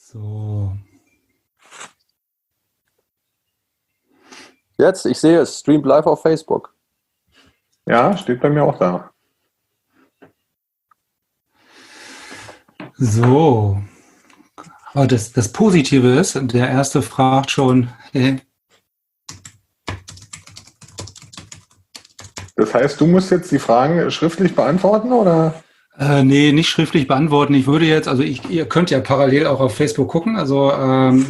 So. Jetzt, ich sehe es, streamt live auf Facebook. Ja, steht bei mir auch da. So. Aber das Positive ist, der Erste fragt schon, Das heißt, du musst jetzt die Fragen schriftlich beantworten, oder? nee, nicht schriftlich beantworten. Ich würde jetzt, also ihr könnt ja parallel auch auf Facebook gucken, also im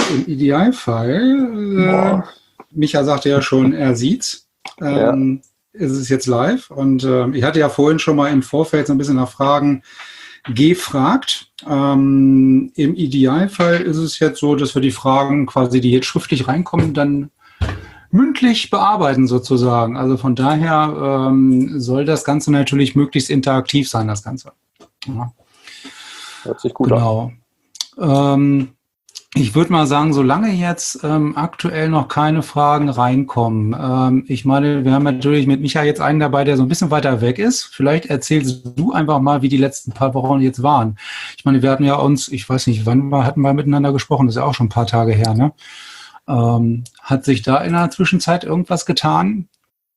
Idealfall, Micha sagte ja schon, er sieht's. Ist es jetzt live und ich hatte ja vorhin schon mal im Vorfeld so ein bisschen nach Fragen gefragt. Im Idealfall ist es jetzt so, dass wir die Fragen quasi, die jetzt schriftlich reinkommen, dann mündlich bearbeiten sozusagen. Also von daher soll das Ganze natürlich möglichst interaktiv sein, das Ganze. Ja. Hört sich gut an. Genau. Ich würde mal sagen, solange jetzt aktuell noch keine Fragen reinkommen. Ich meine, wir haben natürlich mit Micha jetzt einen dabei, der so ein bisschen weiter weg ist. Vielleicht erzählst du einfach mal, wie die letzten paar Wochen jetzt waren. Ich meine, wir hatten ja uns, ich weiß nicht, wann hatten wir miteinander gesprochen? Das ist ja auch schon ein paar Tage her, ne? Hat sich da in der Zwischenzeit irgendwas getan?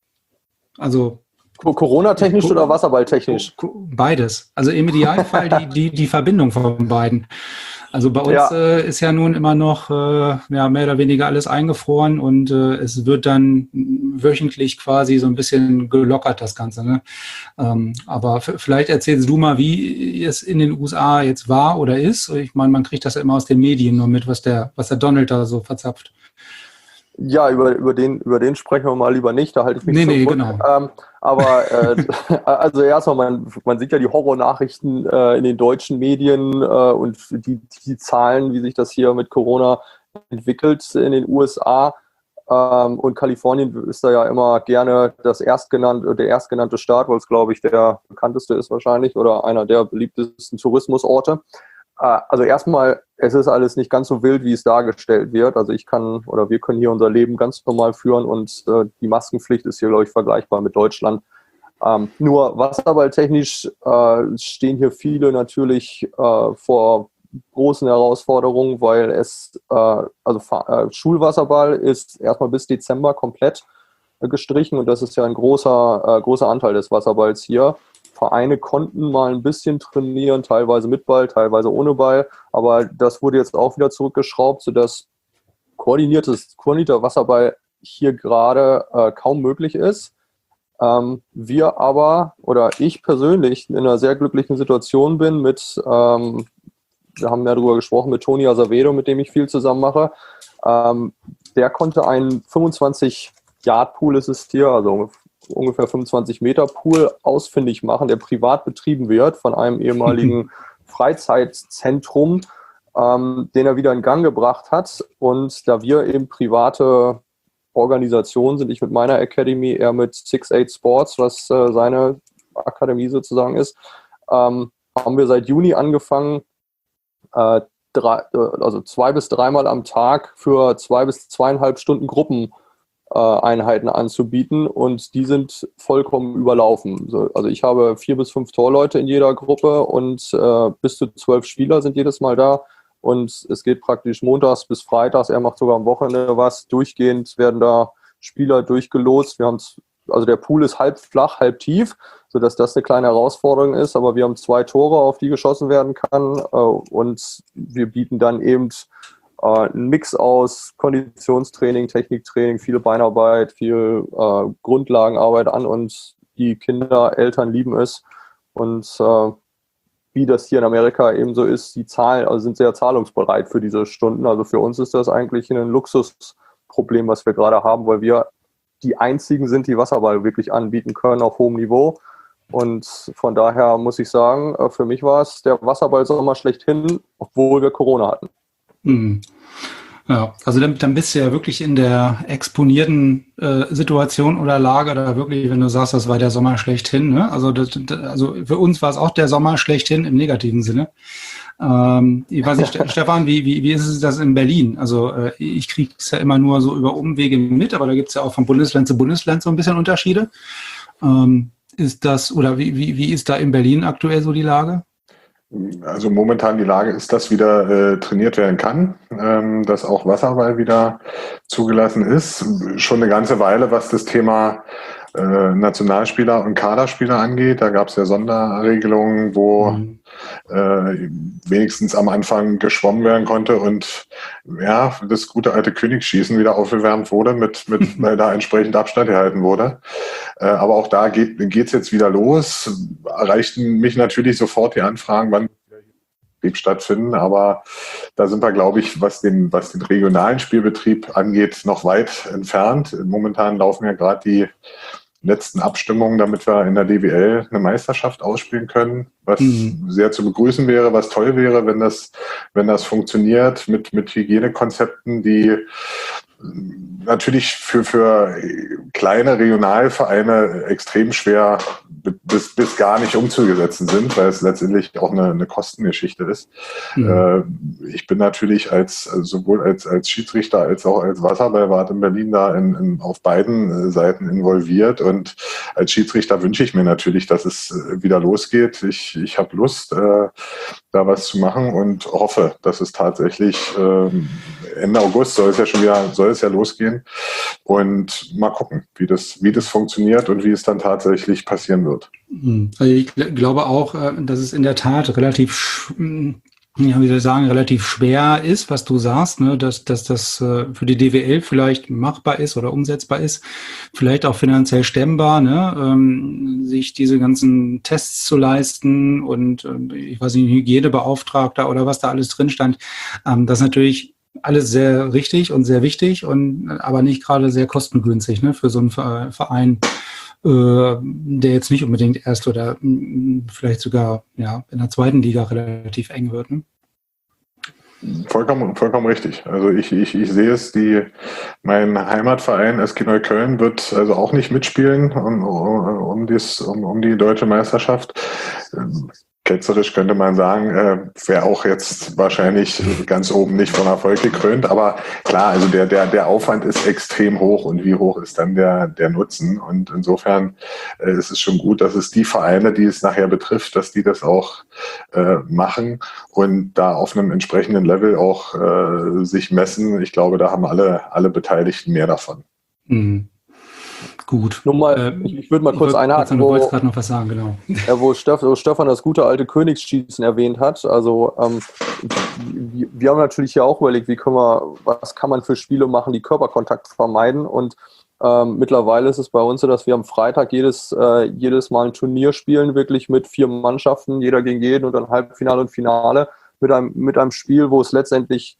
Also Corona-technisch oder Wasserball-technisch? Beides. Also im Idealfall die Verbindung von beiden. Also bei uns ist ja nun immer noch mehr oder weniger alles eingefroren und es wird dann wöchentlich quasi so ein bisschen gelockert, das Ganze. Ne? Aber vielleicht erzählst du mal, wie es in den USA jetzt war oder ist. Ich meine, man kriegt das ja immer aus den Medien nur mit, was der Donald da so verzapft. Ja, über den sprechen wir mal lieber nicht, da halte ich mich zurück. Genau. Also erstmal, man sieht ja die Horrornachrichten in den deutschen Medien und die Zahlen, wie sich das hier mit Corona entwickelt in den USA. Und Kalifornien ist da ja immer gerne der erstgenannte Staat, weil es, glaube ich, der bekannteste ist wahrscheinlich oder einer der beliebtesten Tourismusorte. Also erstmal, es ist alles nicht ganz so wild, wie es dargestellt wird. Also wir können hier unser Leben ganz normal führen und die Maskenpflicht ist hier, glaube ich, vergleichbar mit Deutschland. Nur wasserballtechnisch stehen hier viele natürlich vor großen Herausforderungen, weil Schulwasserball ist erstmal bis Dezember komplett gestrichen und das ist ja ein großer Anteil des Wasserballs hier. Vereine konnten mal ein bisschen trainieren, teilweise mit Ball, teilweise ohne Ball, aber das wurde jetzt auch wieder zurückgeschraubt, sodass koordinierter Wasserball hier gerade kaum möglich ist. Wir aber, oder ich persönlich, in einer sehr glücklichen Situation bin wir haben ja darüber gesprochen, mit Toni Azevedo, mit dem ich viel zusammen mache. Der konnte einen 25-Yard-Pool ist es hier, also ungefähr 25 Meter Pool ausfindig machen, der privat betrieben wird von einem ehemaligen Freizeitzentrum, den er wieder in Gang gebracht hat. Und da wir eben private Organisationen sind, ich mit meiner Academy, er mit 6-8 Sports, was seine Akademie sozusagen ist, haben wir seit Juni angefangen, 2 bis 3 Mal am Tag für 2 bis 2,5 Stunden Gruppeneinheiten anzubieten und die sind vollkommen überlaufen. Also ich habe 4 bis 5 Torleute in jeder Gruppe und bis zu 12 Spieler sind jedes Mal da und es geht praktisch montags bis freitags, er macht sogar am Wochenende was, durchgehend werden da Spieler durchgelost. Also der Pool ist halb flach, halb tief, sodass das eine kleine Herausforderung ist, aber wir haben 2 Tore, auf die geschossen werden kann und wir bieten dann eben ein Mix aus Konditionstraining, Techniktraining, viel Beinarbeit, viel Grundlagenarbeit an und die Kinder, Eltern lieben es. Und wie das hier in Amerika eben so ist, die sind sehr zahlungsbereit für diese Stunden. Also für uns ist das eigentlich ein Luxusproblem, was wir gerade haben, weil wir die einzigen sind, die Wasserball wirklich anbieten können auf hohem Niveau. Und von daher muss ich sagen, für mich war es der Wasserball-Sommer schlechthin, obwohl wir Corona hatten. Ja, also dann bist du ja wirklich in der exponierten Situation oder Lage, da wirklich, wenn du sagst, das war der Sommer schlechthin, ne? Also für uns war es auch der Sommer schlechthin im negativen Sinne. Ich weiß nicht, Stefan, wie ist es das in Berlin? Also ich kriege es ja immer nur so über Umwege mit, aber da gibt es ja auch von Bundesland zu Bundesland so ein bisschen Unterschiede. Ist das, oder wie ist da in Berlin aktuell so die Lage? Also momentan die Lage ist, dass wieder trainiert werden kann, dass auch Wasserball wieder zugelassen ist. Schon eine ganze Weile, was das Thema Nationalspieler und Kaderspieler angeht. Da gab es ja Sonderregelungen, wo wenigstens am Anfang geschwommen werden konnte und ja, das gute alte Königsschießen wieder aufgewärmt wurde, weil da entsprechend Abstand gehalten wurde. Aber auch da geht's jetzt wieder los. Erreichten mich natürlich sofort die Anfragen, wann Betrieb stattfinden, aber da sind wir, glaube ich, was den regionalen Spielbetrieb angeht, noch weit entfernt. Momentan laufen ja gerade die letzten Abstimmungen, damit wir in der DWL eine Meisterschaft ausspielen können, was sehr zu begrüßen wäre, was toll wäre, wenn das funktioniert mit Hygienekonzepten, die natürlich für kleine Regionalvereine extrem schwer bis gar nicht umzusetzen sind, weil es letztendlich auch eine Kostengeschichte ist. Ich bin natürlich sowohl als Schiedsrichter als auch als Wasserballwart in Berlin da auf beiden Seiten involviert, und als Schiedsrichter wünsche ich mir natürlich, dass es wieder losgeht. Ich habe Lust, da was zu machen, und hoffe, dass es tatsächlich Ende August soll es ja losgehen, und mal gucken, wie das funktioniert und wie es dann tatsächlich passieren wird. Also ich glaube auch, dass es in der Tat relativ schwer ist, was du sagst, ne? dass das für die DWL vielleicht machbar ist oder umsetzbar ist, vielleicht auch finanziell stemmbar, ne? Sich diese ganzen Tests zu leisten und ich weiß nicht, Hygienebeauftragter oder was da alles drin stand. Das ist natürlich alles sehr richtig und sehr wichtig, aber nicht gerade sehr kostengünstig, ne? Für so einen Verein, der jetzt nicht unbedingt erst oder vielleicht sogar in der zweiten Liga relativ eng wird. Ne? Vollkommen richtig. Also ich sehe es, mein Heimatverein SG Neukölln wird also auch nicht mitspielen um die deutsche Meisterschaft. Ketzerisch könnte man sagen, wäre auch jetzt wahrscheinlich ganz oben nicht von Erfolg gekrönt, aber klar, also der Aufwand ist extrem hoch, und wie hoch ist dann der Nutzen, und insofern ist es schon gut, dass es die Vereine, die es nachher betrifft, dass die das auch machen und da auf einem entsprechenden Level auch sich messen. Ich glaube, da haben alle Beteiligten mehr davon. Mhm. Gut. Nur mal, ich würde mal kurz einhaken, du wolltest gerade noch was sagen, genau. Wo Stefan das gute alte Königsschießen erwähnt hat. Also wir haben natürlich ja auch überlegt, was kann man für Spiele machen, die Körperkontakt vermeiden, und mittlerweile ist es bei uns so, dass wir am Freitag jedes Mal ein Turnier spielen, wirklich mit 4 Mannschaften, jeder gegen jeden, und dann Halbfinale und Finale mit einem Spiel, wo es letztendlich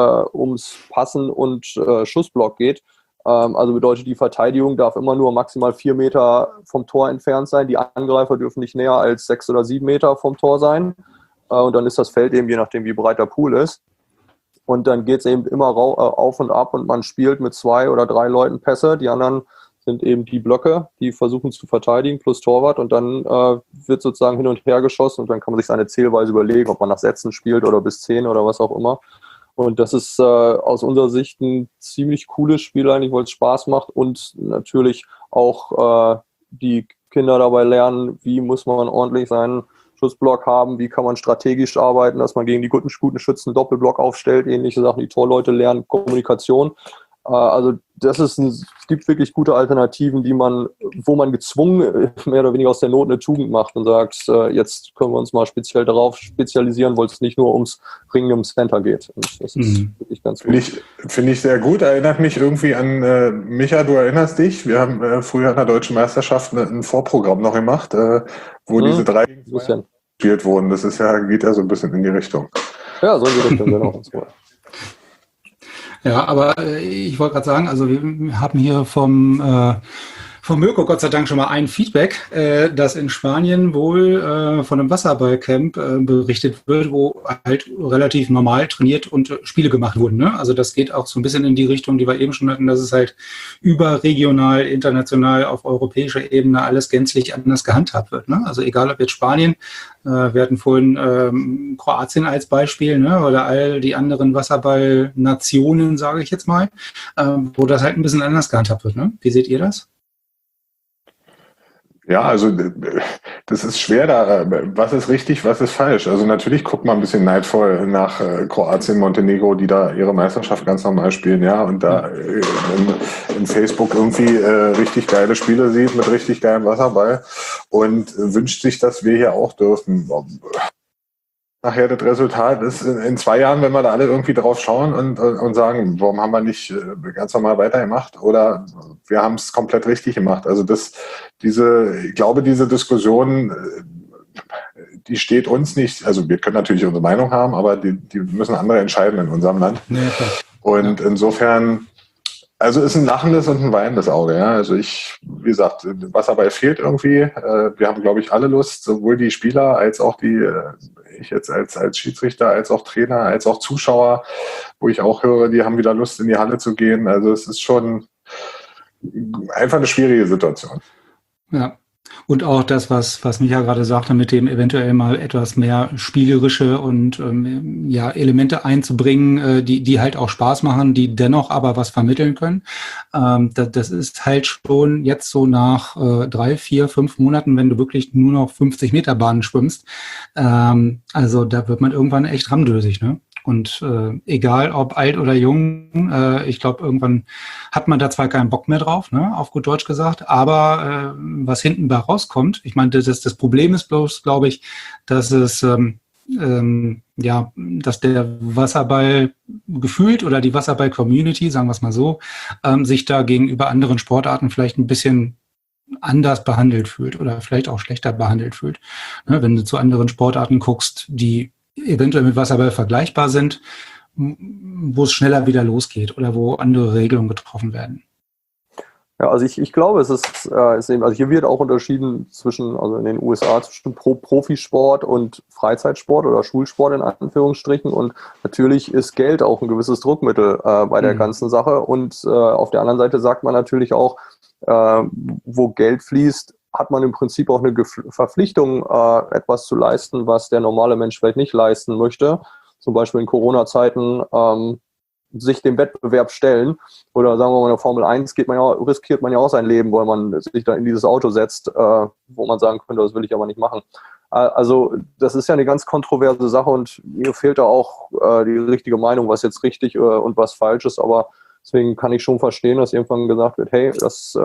ums Passen und Schussblock geht. Also bedeutet, die Verteidigung darf immer nur maximal 4 Meter vom Tor entfernt sein. Die Angreifer dürfen nicht näher als 6 oder 7 Meter vom Tor sein. Und dann ist das Feld eben, je nachdem wie breit der Pool ist. Und dann geht es eben immer auf und ab, und man spielt mit 2 oder 3 Leuten Pässe. Die anderen sind eben die Blöcke, die versuchen zu verteidigen, plus Torwart. Und dann wird sozusagen hin und her geschossen, und dann kann man sich seine Zählweise überlegen, ob man nach Sätzen spielt oder bis 10 oder was auch immer. Und das ist aus unserer Sicht ein ziemlich cooles Spiel eigentlich, weil es Spaß macht, und natürlich auch die Kinder dabei lernen, wie muss man ordentlich seinen Schussblock haben, wie kann man strategisch arbeiten, dass man gegen die guten Schützen einen Doppelblock aufstellt, ähnliche Sachen, die Torleute lernen, Kommunikation. Also es gibt wirklich gute Alternativen, wo man gezwungen mehr oder weniger aus der Not eine Tugend macht und sagt, jetzt können wir uns mal speziell darauf spezialisieren, weil es nicht nur ums Ringen im Center geht. Und das ist wirklich ganz gut. Finde ich sehr gut. Erinnert mich irgendwie an Micha, du erinnerst dich, wir haben früher an der Deutschen Meisterschaft ein Vorprogramm noch gemacht, wo diese 3 gespielt wurden. Das geht ja so ein bisschen in die Richtung. Ja, so in die Richtung, genau. Ja, aber ich wollte gerade sagen, also wir haben hier vom Mirko Gott sei Dank schon mal ein Feedback, dass in Spanien wohl von einem Wasserballcamp berichtet wird, wo halt relativ normal trainiert und Spiele gemacht wurden. Ne? Also das geht auch so ein bisschen in die Richtung, die wir eben schon hatten, dass es halt überregional, international, auf europäischer Ebene alles gänzlich anders gehandhabt wird. Ne? Also egal ob jetzt Spanien, wir hatten vorhin Kroatien als Beispiel, ne? Oder all die anderen Wasserballnationen, sage ich jetzt mal, wo das halt ein bisschen anders gehandhabt wird. Ne? Wie seht ihr das? Ja, also das ist schwer da. Was ist richtig, was ist falsch? Also natürlich guckt man ein bisschen neidvoll nach Kroatien, Montenegro, die da ihre Meisterschaft ganz normal spielen, ja, und da in Facebook irgendwie richtig geile Spiele sieht mit richtig geilem Wasserball und wünscht sich, dass wir hier auch dürfen. Nachher das Resultat ist in 2 Jahren, wenn wir da alle irgendwie drauf schauen und sagen, warum haben wir nicht ganz normal weitergemacht oder wir haben es komplett richtig gemacht. Also ich glaube, diese Diskussion, die steht uns nicht, also wir können natürlich unsere Meinung haben, aber die müssen andere entscheiden in unserem Land. Ja, und insofern, also ist ein lachendes und ein weinendes Auge. Ja? Also wie gesagt, Wasserball fehlt irgendwie. Wir haben, glaube ich, alle Lust, sowohl die Spieler als auch ich jetzt als Schiedsrichter, als auch Trainer, als auch Zuschauer, wo ich auch höre, die haben wieder Lust, in die Halle zu gehen. Also es ist schon einfach eine schwierige Situation. Ja. Und auch das, was Micha gerade sagte, mit dem eventuell mal etwas mehr spielerische und Elemente einzubringen, die halt auch Spaß machen, die dennoch aber was vermitteln können. Das ist halt schon jetzt so nach 3, 4, 5 Monaten, wenn du wirklich nur noch 50 Meter Bahnen schwimmst. Also da wird man irgendwann echt ramdösig, ne? Und egal ob alt oder jung, ich glaube, irgendwann hat man da zwar keinen Bock mehr drauf, ne, auf gut Deutsch gesagt, aber was hinten bei rauskommt, ich meine, das Problem ist bloß, glaube ich, dass dass der Wasserball gefühlt oder die Wasserball-Community, sagen wir es mal so, sich da gegenüber anderen Sportarten vielleicht ein bisschen anders behandelt fühlt oder vielleicht auch schlechter behandelt fühlt. Ne, wenn du zu anderen Sportarten guckst, die eventuell mit Wasserball vergleichbar sind, wo es schneller wieder losgeht oder wo andere Regelungen getroffen werden. Ja, also ich glaube, es ist eben, also hier wird auch unterschieden also in den USA zwischen Profisport und Freizeitsport oder Schulsport in Anführungsstrichen, und natürlich ist Geld auch ein gewisses Druckmittel bei der ganzen Sache, und auf der anderen Seite sagt man natürlich auch, wo Geld fließt, hat man im Prinzip auch eine Verpflichtung, etwas zu leisten, was der normale Mensch vielleicht nicht leisten möchte. Zum Beispiel in Corona-Zeiten sich dem Wettbewerb stellen. Oder sagen wir mal, in der Formel 1 riskiert man ja auch sein Leben, weil man sich da in dieses Auto setzt, wo man sagen könnte, das will ich aber nicht machen. Also das ist ja eine ganz kontroverse Sache, und mir fehlt da auch die richtige Meinung, was jetzt richtig und was falsch ist. Aber deswegen kann ich schon verstehen, dass irgendwann gesagt wird, hey,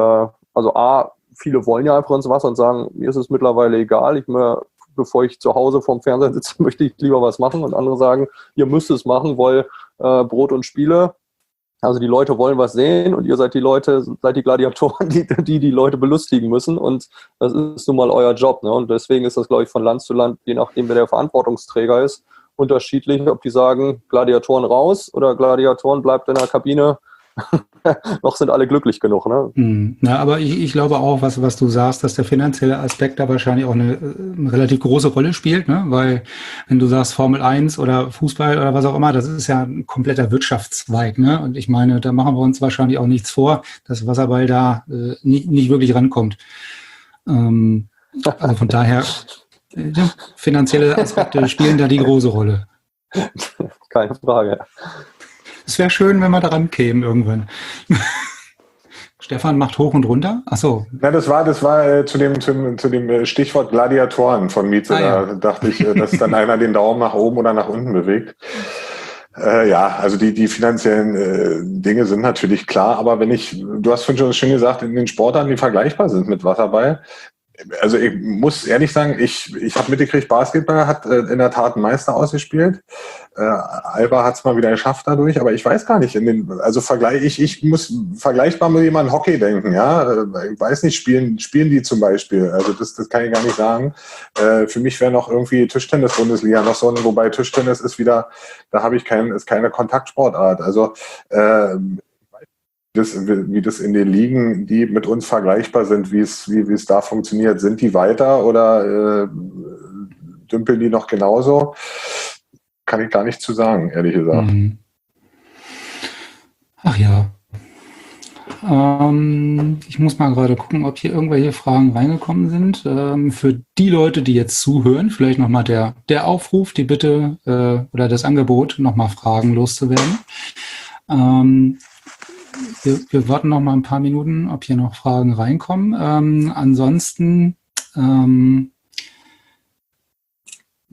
viele wollen ja einfach ins Wasser und sagen, mir ist es mittlerweile egal, bevor ich zu Hause vorm Fernseher sitze, möchte ich lieber was machen. Und andere sagen, ihr müsst es machen, weil Brot und Spiele, also die Leute wollen was sehen und ihr seid die Gladiatoren, die Leute belustigen müssen, und das ist nun mal euer Job. Ne? Und deswegen ist das, glaube ich, von Land zu Land, je nachdem, wer der Verantwortungsträger ist, unterschiedlich, ob die sagen, Gladiatoren raus oder Gladiatoren bleibt in der Kabine. Noch sind alle glücklich genug, ne? Ja, aber ich glaube auch, was du sagst, dass der finanzielle Aspekt da wahrscheinlich auch eine relativ große Rolle spielt, ne? Weil wenn du sagst Formel 1 oder Fußball oder was auch immer, das ist ja ein kompletter Wirtschaftszweig, ne? Und ich meine, da machen wir uns wahrscheinlich auch nichts vor, dass Wasserball da nicht wirklich rankommt. Also von daher, finanzielle Aspekte spielen da die große Rolle. Keine Frage. Es wäre schön, wenn wir daran kämen irgendwann. Stefan macht hoch und runter. Ach so. Ja, das war zu dem Stichwort Gladiatoren von Mieze. Ja. Da dachte ich, dass dann einer den Daumen nach oben oder nach unten bewegt. Also die finanziellen Dinge sind natürlich klar, aber du hast vorhin schon gesagt, in den Sportarten, die vergleichbar sind mit Wasserball, also ich muss ehrlich sagen, ich habe mitgekriegt, Basketball hat in der Tat einen Meister ausgespielt. Alba hat es mal wieder geschafft dadurch, aber ich weiß gar nicht, ich muss vergleichbar mit jemandem Hockey denken, ja. Ich weiß nicht, spielen die zum Beispiel, also das kann ich gar nicht sagen. Für mich wäre noch irgendwie Tischtennis-Bundesliga noch so, wobei Tischtennis ist wieder, da habe ich ist keine Kontaktsportart, also wie das in den Ligen, die mit uns vergleichbar sind, wie es da funktioniert. Sind die weiter oder dümpeln die noch genauso? Kann ich gar nicht zu sagen, ehrlich gesagt. Ach ja. Ich muss mal gerade gucken, ob hier irgendwelche Fragen reingekommen sind. Für die Leute, die jetzt zuhören, vielleicht nochmal der Aufruf, die Bitte oder das Angebot, nochmal Fragen loszuwerden. Wir warten noch mal ein paar Minuten, ob hier noch Fragen reinkommen. Ansonsten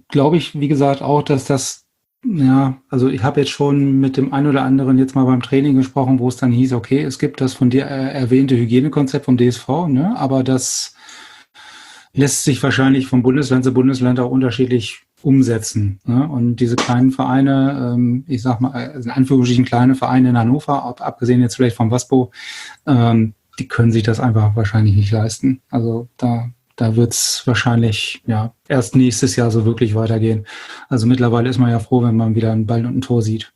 glaube ich, wie gesagt, auch, dass das, ja, also ich habe jetzt schon mit dem einen oder anderen jetzt mal beim Training gesprochen, wo es dann hieß, okay, es gibt das von dir erwähnte Hygienekonzept vom DSV, ne, aber das lässt sich wahrscheinlich von Bundesland zu Bundesland auch unterschiedlich umsetzen. Ne? Und diese kleinen Vereine, ich sag mal, in Anführungsstrichen kleine Vereine in Hannover, abgesehen jetzt vielleicht vom WASPO, die können sich das einfach wahrscheinlich nicht leisten. Also da wird es wahrscheinlich ja erst nächstes Jahr so wirklich weitergehen. Also mittlerweile ist man ja froh, wenn man wieder einen Ball und ein Tor sieht.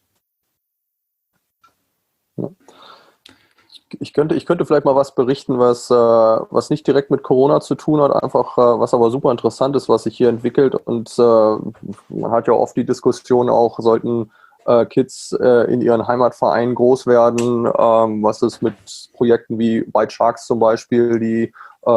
Ich könnte vielleicht mal was berichten, was nicht direkt mit Corona zu tun hat, einfach was aber super interessant ist, was sich hier entwickelt. Und man hat ja oft die Diskussion auch, sollten Kids in ihren Heimatvereinen groß werden, was ist mit Projekten wie White Sharks zum Beispiel, die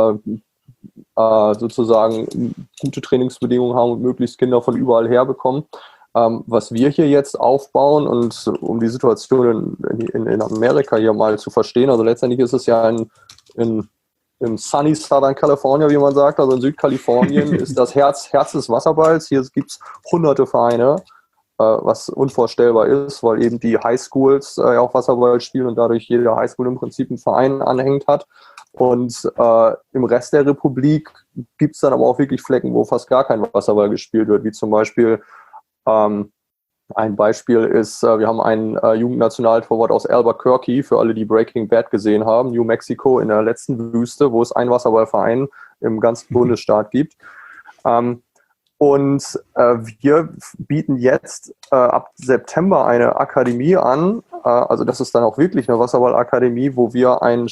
sozusagen gute Trainingsbedingungen haben und möglichst Kinder von überall her bekommen. Was wir hier jetzt aufbauen und um die Situation in Amerika hier mal zu verstehen, also letztendlich ist es ja im sunny Southern California, wie man sagt, also in Südkalifornien ist das Herz des Wasserballs. Hier gibt es hunderte Vereine, was unvorstellbar ist, weil eben die Highschools auch Wasserball spielen und dadurch jede Highschool im Prinzip einen Verein anhängt hat. Und im Rest der Republik gibt es dann aber auch wirklich Flecken, wo fast gar kein Wasserball gespielt wird, wie zum Beispiel ein Beispiel ist, wir haben einen Jugendnationaltorwart aus Albuquerque, für alle, die Breaking Bad gesehen haben, New Mexico in der letzten Wüste, wo es einen Wasserballverein im ganzen Bundesstaat gibt. Und wir bieten jetzt ab September eine Akademie an, also das ist dann auch wirklich eine Wasserballakademie, wo wir einen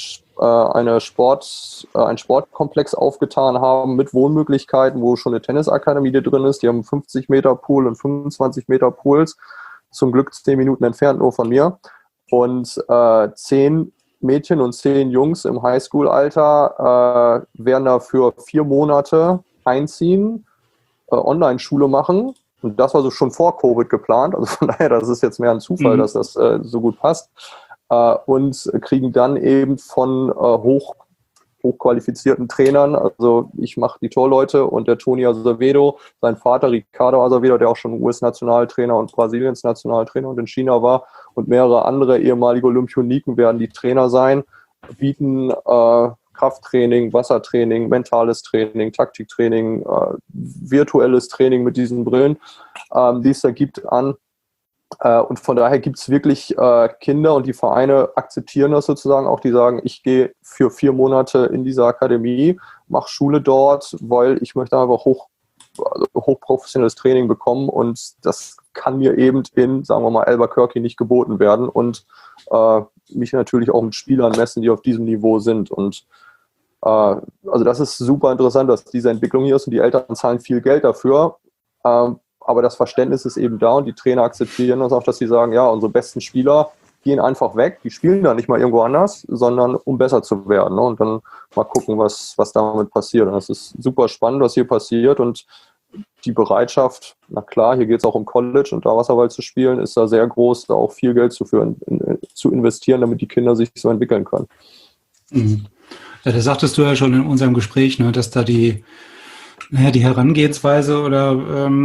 Sportkomplex aufgetan haben mit Wohnmöglichkeiten, wo schon eine Tennisakademie drin ist. Die haben 50 Meter Pool und 25 Meter Pools, zum Glück 10 Minuten entfernt nur von mir. Und 10 Mädchen und 10 Jungs im Highschool-Alter werden da für 4 Monate einziehen, Online-Schule machen. Und das war so schon vor Covid geplant. Also von daher, das ist jetzt mehr ein Zufall, dass das so gut passt. Und kriegen dann eben von hochqualifizierten Trainern, also ich mache die Torleute und der Toni Azevedo, sein Vater Ricardo Azevedo, der auch schon US-Nationaltrainer und Brasiliens Nationaltrainer und in China war, und mehrere andere ehemalige Olympioniken werden die Trainer sein, bieten Krafttraining, Wassertraining, mentales Training, Taktiktraining, virtuelles Training mit diesen Brillen, die es da gibt, an. Und von daher gibt es wirklich Kinder und die Vereine akzeptieren das sozusagen auch, die sagen, ich gehe für 4 Monate in diese Akademie, mache Schule dort, weil ich möchte einfach hochprofessionelles Training bekommen und das kann mir eben in, sagen wir mal, Albuquerque nicht geboten werden und mich natürlich auch mit Spielern messen, die auf diesem Niveau sind. Und also das ist super interessant, dass diese Entwicklung hier ist und die Eltern zahlen viel Geld dafür. Aber das Verständnis ist eben da und die Trainer akzeptieren das auch, dass sie sagen, ja, unsere besten Spieler gehen einfach weg, die spielen dann nicht mal irgendwo anders, sondern um besser zu werden. Ne? Und dann mal gucken, was damit passiert. Und das ist super spannend, was hier passiert und die Bereitschaft, na klar, hier geht es auch um College und da Wasserball zu spielen, ist da sehr groß, da auch viel Geld zu investieren, damit die Kinder sich so entwickeln können. Mhm. Ja, das sagtest du ja schon in unserem Gespräch, ne, dass da die Herangehensweise oder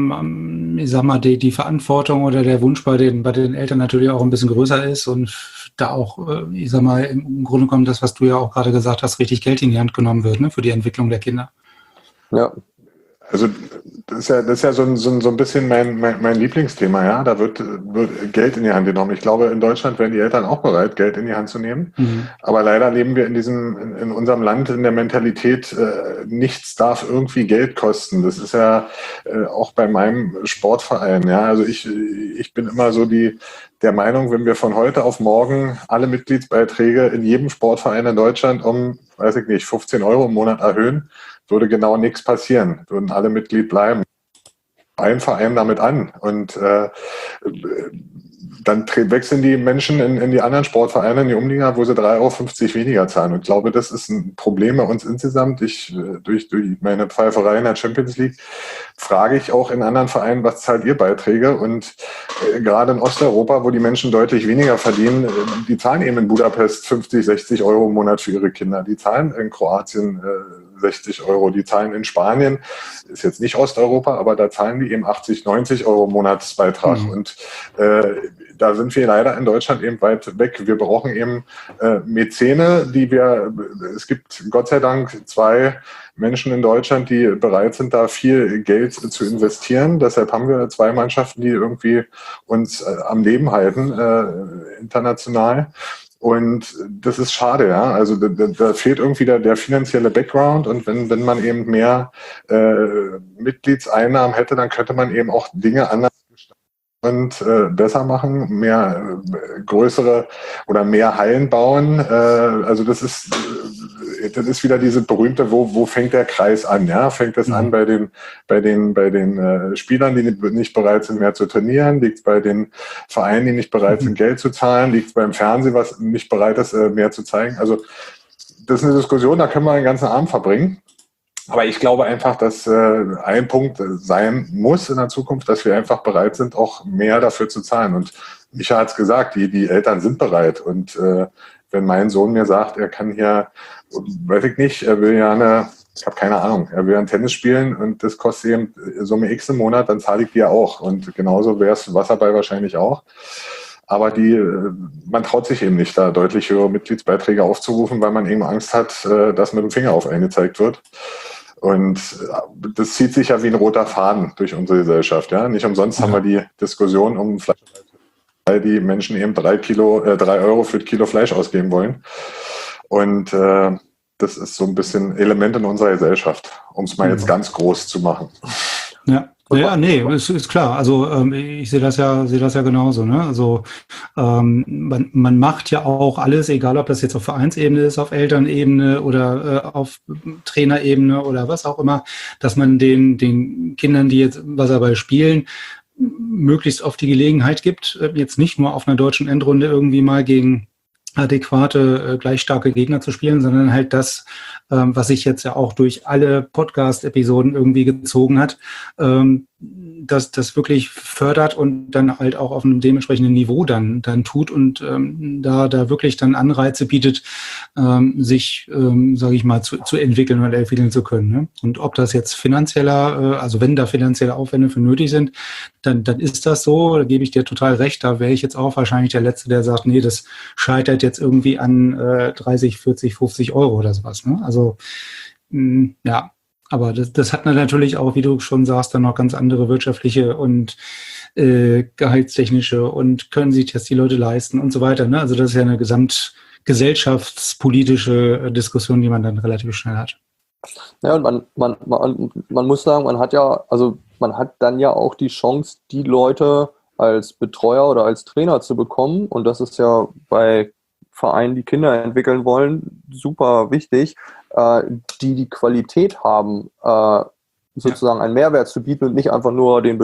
ich sag mal, die Verantwortung oder der Wunsch bei den Eltern natürlich auch ein bisschen größer ist und da auch, ich sag mal, im Grunde genommen das, was du ja auch gerade gesagt hast, richtig Geld in die Hand genommen wird, ne, für die Entwicklung der Kinder. Ja. Also das ist ja so ein bisschen mein Lieblingsthema, ja. Da wird Geld in die Hand genommen. Ich glaube, in Deutschland wären die Eltern auch bereit, Geld in die Hand zu nehmen. Mhm. Aber leider leben wir in unserem Land in der Mentalität, nichts darf irgendwie Geld kosten. Das ist ja auch bei meinem Sportverein, ja. Also ich bin immer so der Meinung, wenn wir von heute auf morgen alle Mitgliedsbeiträge in jedem Sportverein in Deutschland um, weiß ich nicht, 15 € im Monat erhöhen, würde genau nichts passieren, würden alle Mitglied bleiben. Ein Verein damit an und dann wechseln die Menschen in die anderen Sportvereine, in die Umliga, wo sie 3,50 € weniger zahlen. Und ich glaube, das ist ein Problem bei uns insgesamt. Durch meine Pfeiferei in der Champions League frage ich auch in anderen Vereinen, was zahlt ihr Beiträge? Und gerade in Osteuropa, wo die Menschen deutlich weniger verdienen, die zahlen eben in Budapest 50, 60 € im Monat für ihre Kinder. Die zahlen in Kroatien 60 Euro. Die zahlen in Spanien, ist jetzt nicht Osteuropa, aber da zahlen die eben 80, 90 Euro Monatsbeitrag. Und da sind wir leider in Deutschland eben weit weg. Wir brauchen eben Mäzene, es gibt Gott sei Dank 2 Menschen in Deutschland, die bereit sind, da viel Geld zu investieren. Deshalb haben wir 2 Mannschaften, die irgendwie uns am Leben halten, international. Und das ist schade, ja. Also da fehlt irgendwie der finanzielle Background, und wenn man eben mehr Mitgliedseinnahmen hätte, dann könnte man eben auch Dinge anders und besser machen, mehr größere oder mehr Hallen bauen. Also das ist wieder diese berühmte, wo fängt der Kreis an? Ja, fängt es an bei den Spielern, die nicht bereit sind, mehr zu trainieren? Liegt es bei den Vereinen, die nicht bereit sind, Geld zu zahlen? Liegt es beim Fernsehen, was nicht bereit ist, mehr zu zeigen? Also das ist eine Diskussion, da können wir den ganzen Abend verbringen. Aber ich glaube einfach, dass ein Punkt sein muss in der Zukunft, dass wir einfach bereit sind, auch mehr dafür zu zahlen. Und Micha hat es gesagt, die Eltern sind bereit. Und wenn mein Sohn mir sagt, er kann hier, weiß ich nicht, er will ja ich habe keine Ahnung, er will ein Tennis spielen und das kostet eben Summe X im Monat, dann zahle ich die ja auch. Und genauso wäre es Wasserball wahrscheinlich auch. Aber man traut sich eben nicht, da deutlich höhere Mitgliedsbeiträge aufzurufen, weil man eben Angst hat, dass mit dem Finger auf einen gezeigt wird. Und das zieht sich ja wie ein roter Faden durch unsere Gesellschaft. Ja? Nicht umsonst haben wir die Diskussion um Fleisch, weil die Menschen eben 3 Euro für ein Kilo Fleisch ausgeben wollen. Und das ist so ein bisschen Element in unserer Gesellschaft, um es mal jetzt ganz groß zu machen. Ja. Ja, nee, ist klar. Also ich sehe das ja genauso. Ne? Also man macht ja auch alles, egal ob das jetzt auf Vereinsebene ist, auf Elternebene oder auf Trainerebene oder was auch immer, dass man den Kindern, die jetzt Wasserball spielen, möglichst oft die Gelegenheit gibt, jetzt nicht nur auf einer deutschen Endrunde irgendwie mal gegen adäquate, gleich starke Gegner zu spielen, sondern halt das, was sich jetzt ja auch durch alle Podcast-Episoden irgendwie gezogen hat, dass das wirklich fördert und dann halt auch auf einem dementsprechenden Niveau dann tut und da wirklich dann Anreize bietet, sich, sage ich mal, zu entwickeln oder entwickeln zu können. Ne? Und ob das jetzt also wenn da finanzielle Aufwände für nötig sind, dann ist das so, da gebe ich dir total recht, da wäre ich jetzt auch wahrscheinlich der Letzte, der sagt, nee, das scheitert jetzt irgendwie an 30, 40, 50 Euro oder sowas. Ne? Also ja, aber das hat natürlich auch, wie du schon sagst, dann noch ganz andere wirtschaftliche und gehaltstechnische und können sich das die Leute leisten und so weiter. Ne? Also das ist ja eine gesamtgesellschaftspolitische Diskussion, die man dann relativ schnell hat. Ja, und man muss sagen, man hat dann ja auch die Chance, die Leute als Betreuer oder als Trainer zu bekommen. Und das ist ja bei Vereinen, die Kinder entwickeln wollen, super wichtig, die Qualität haben, sozusagen einen Mehrwert zu bieten und nicht einfach nur die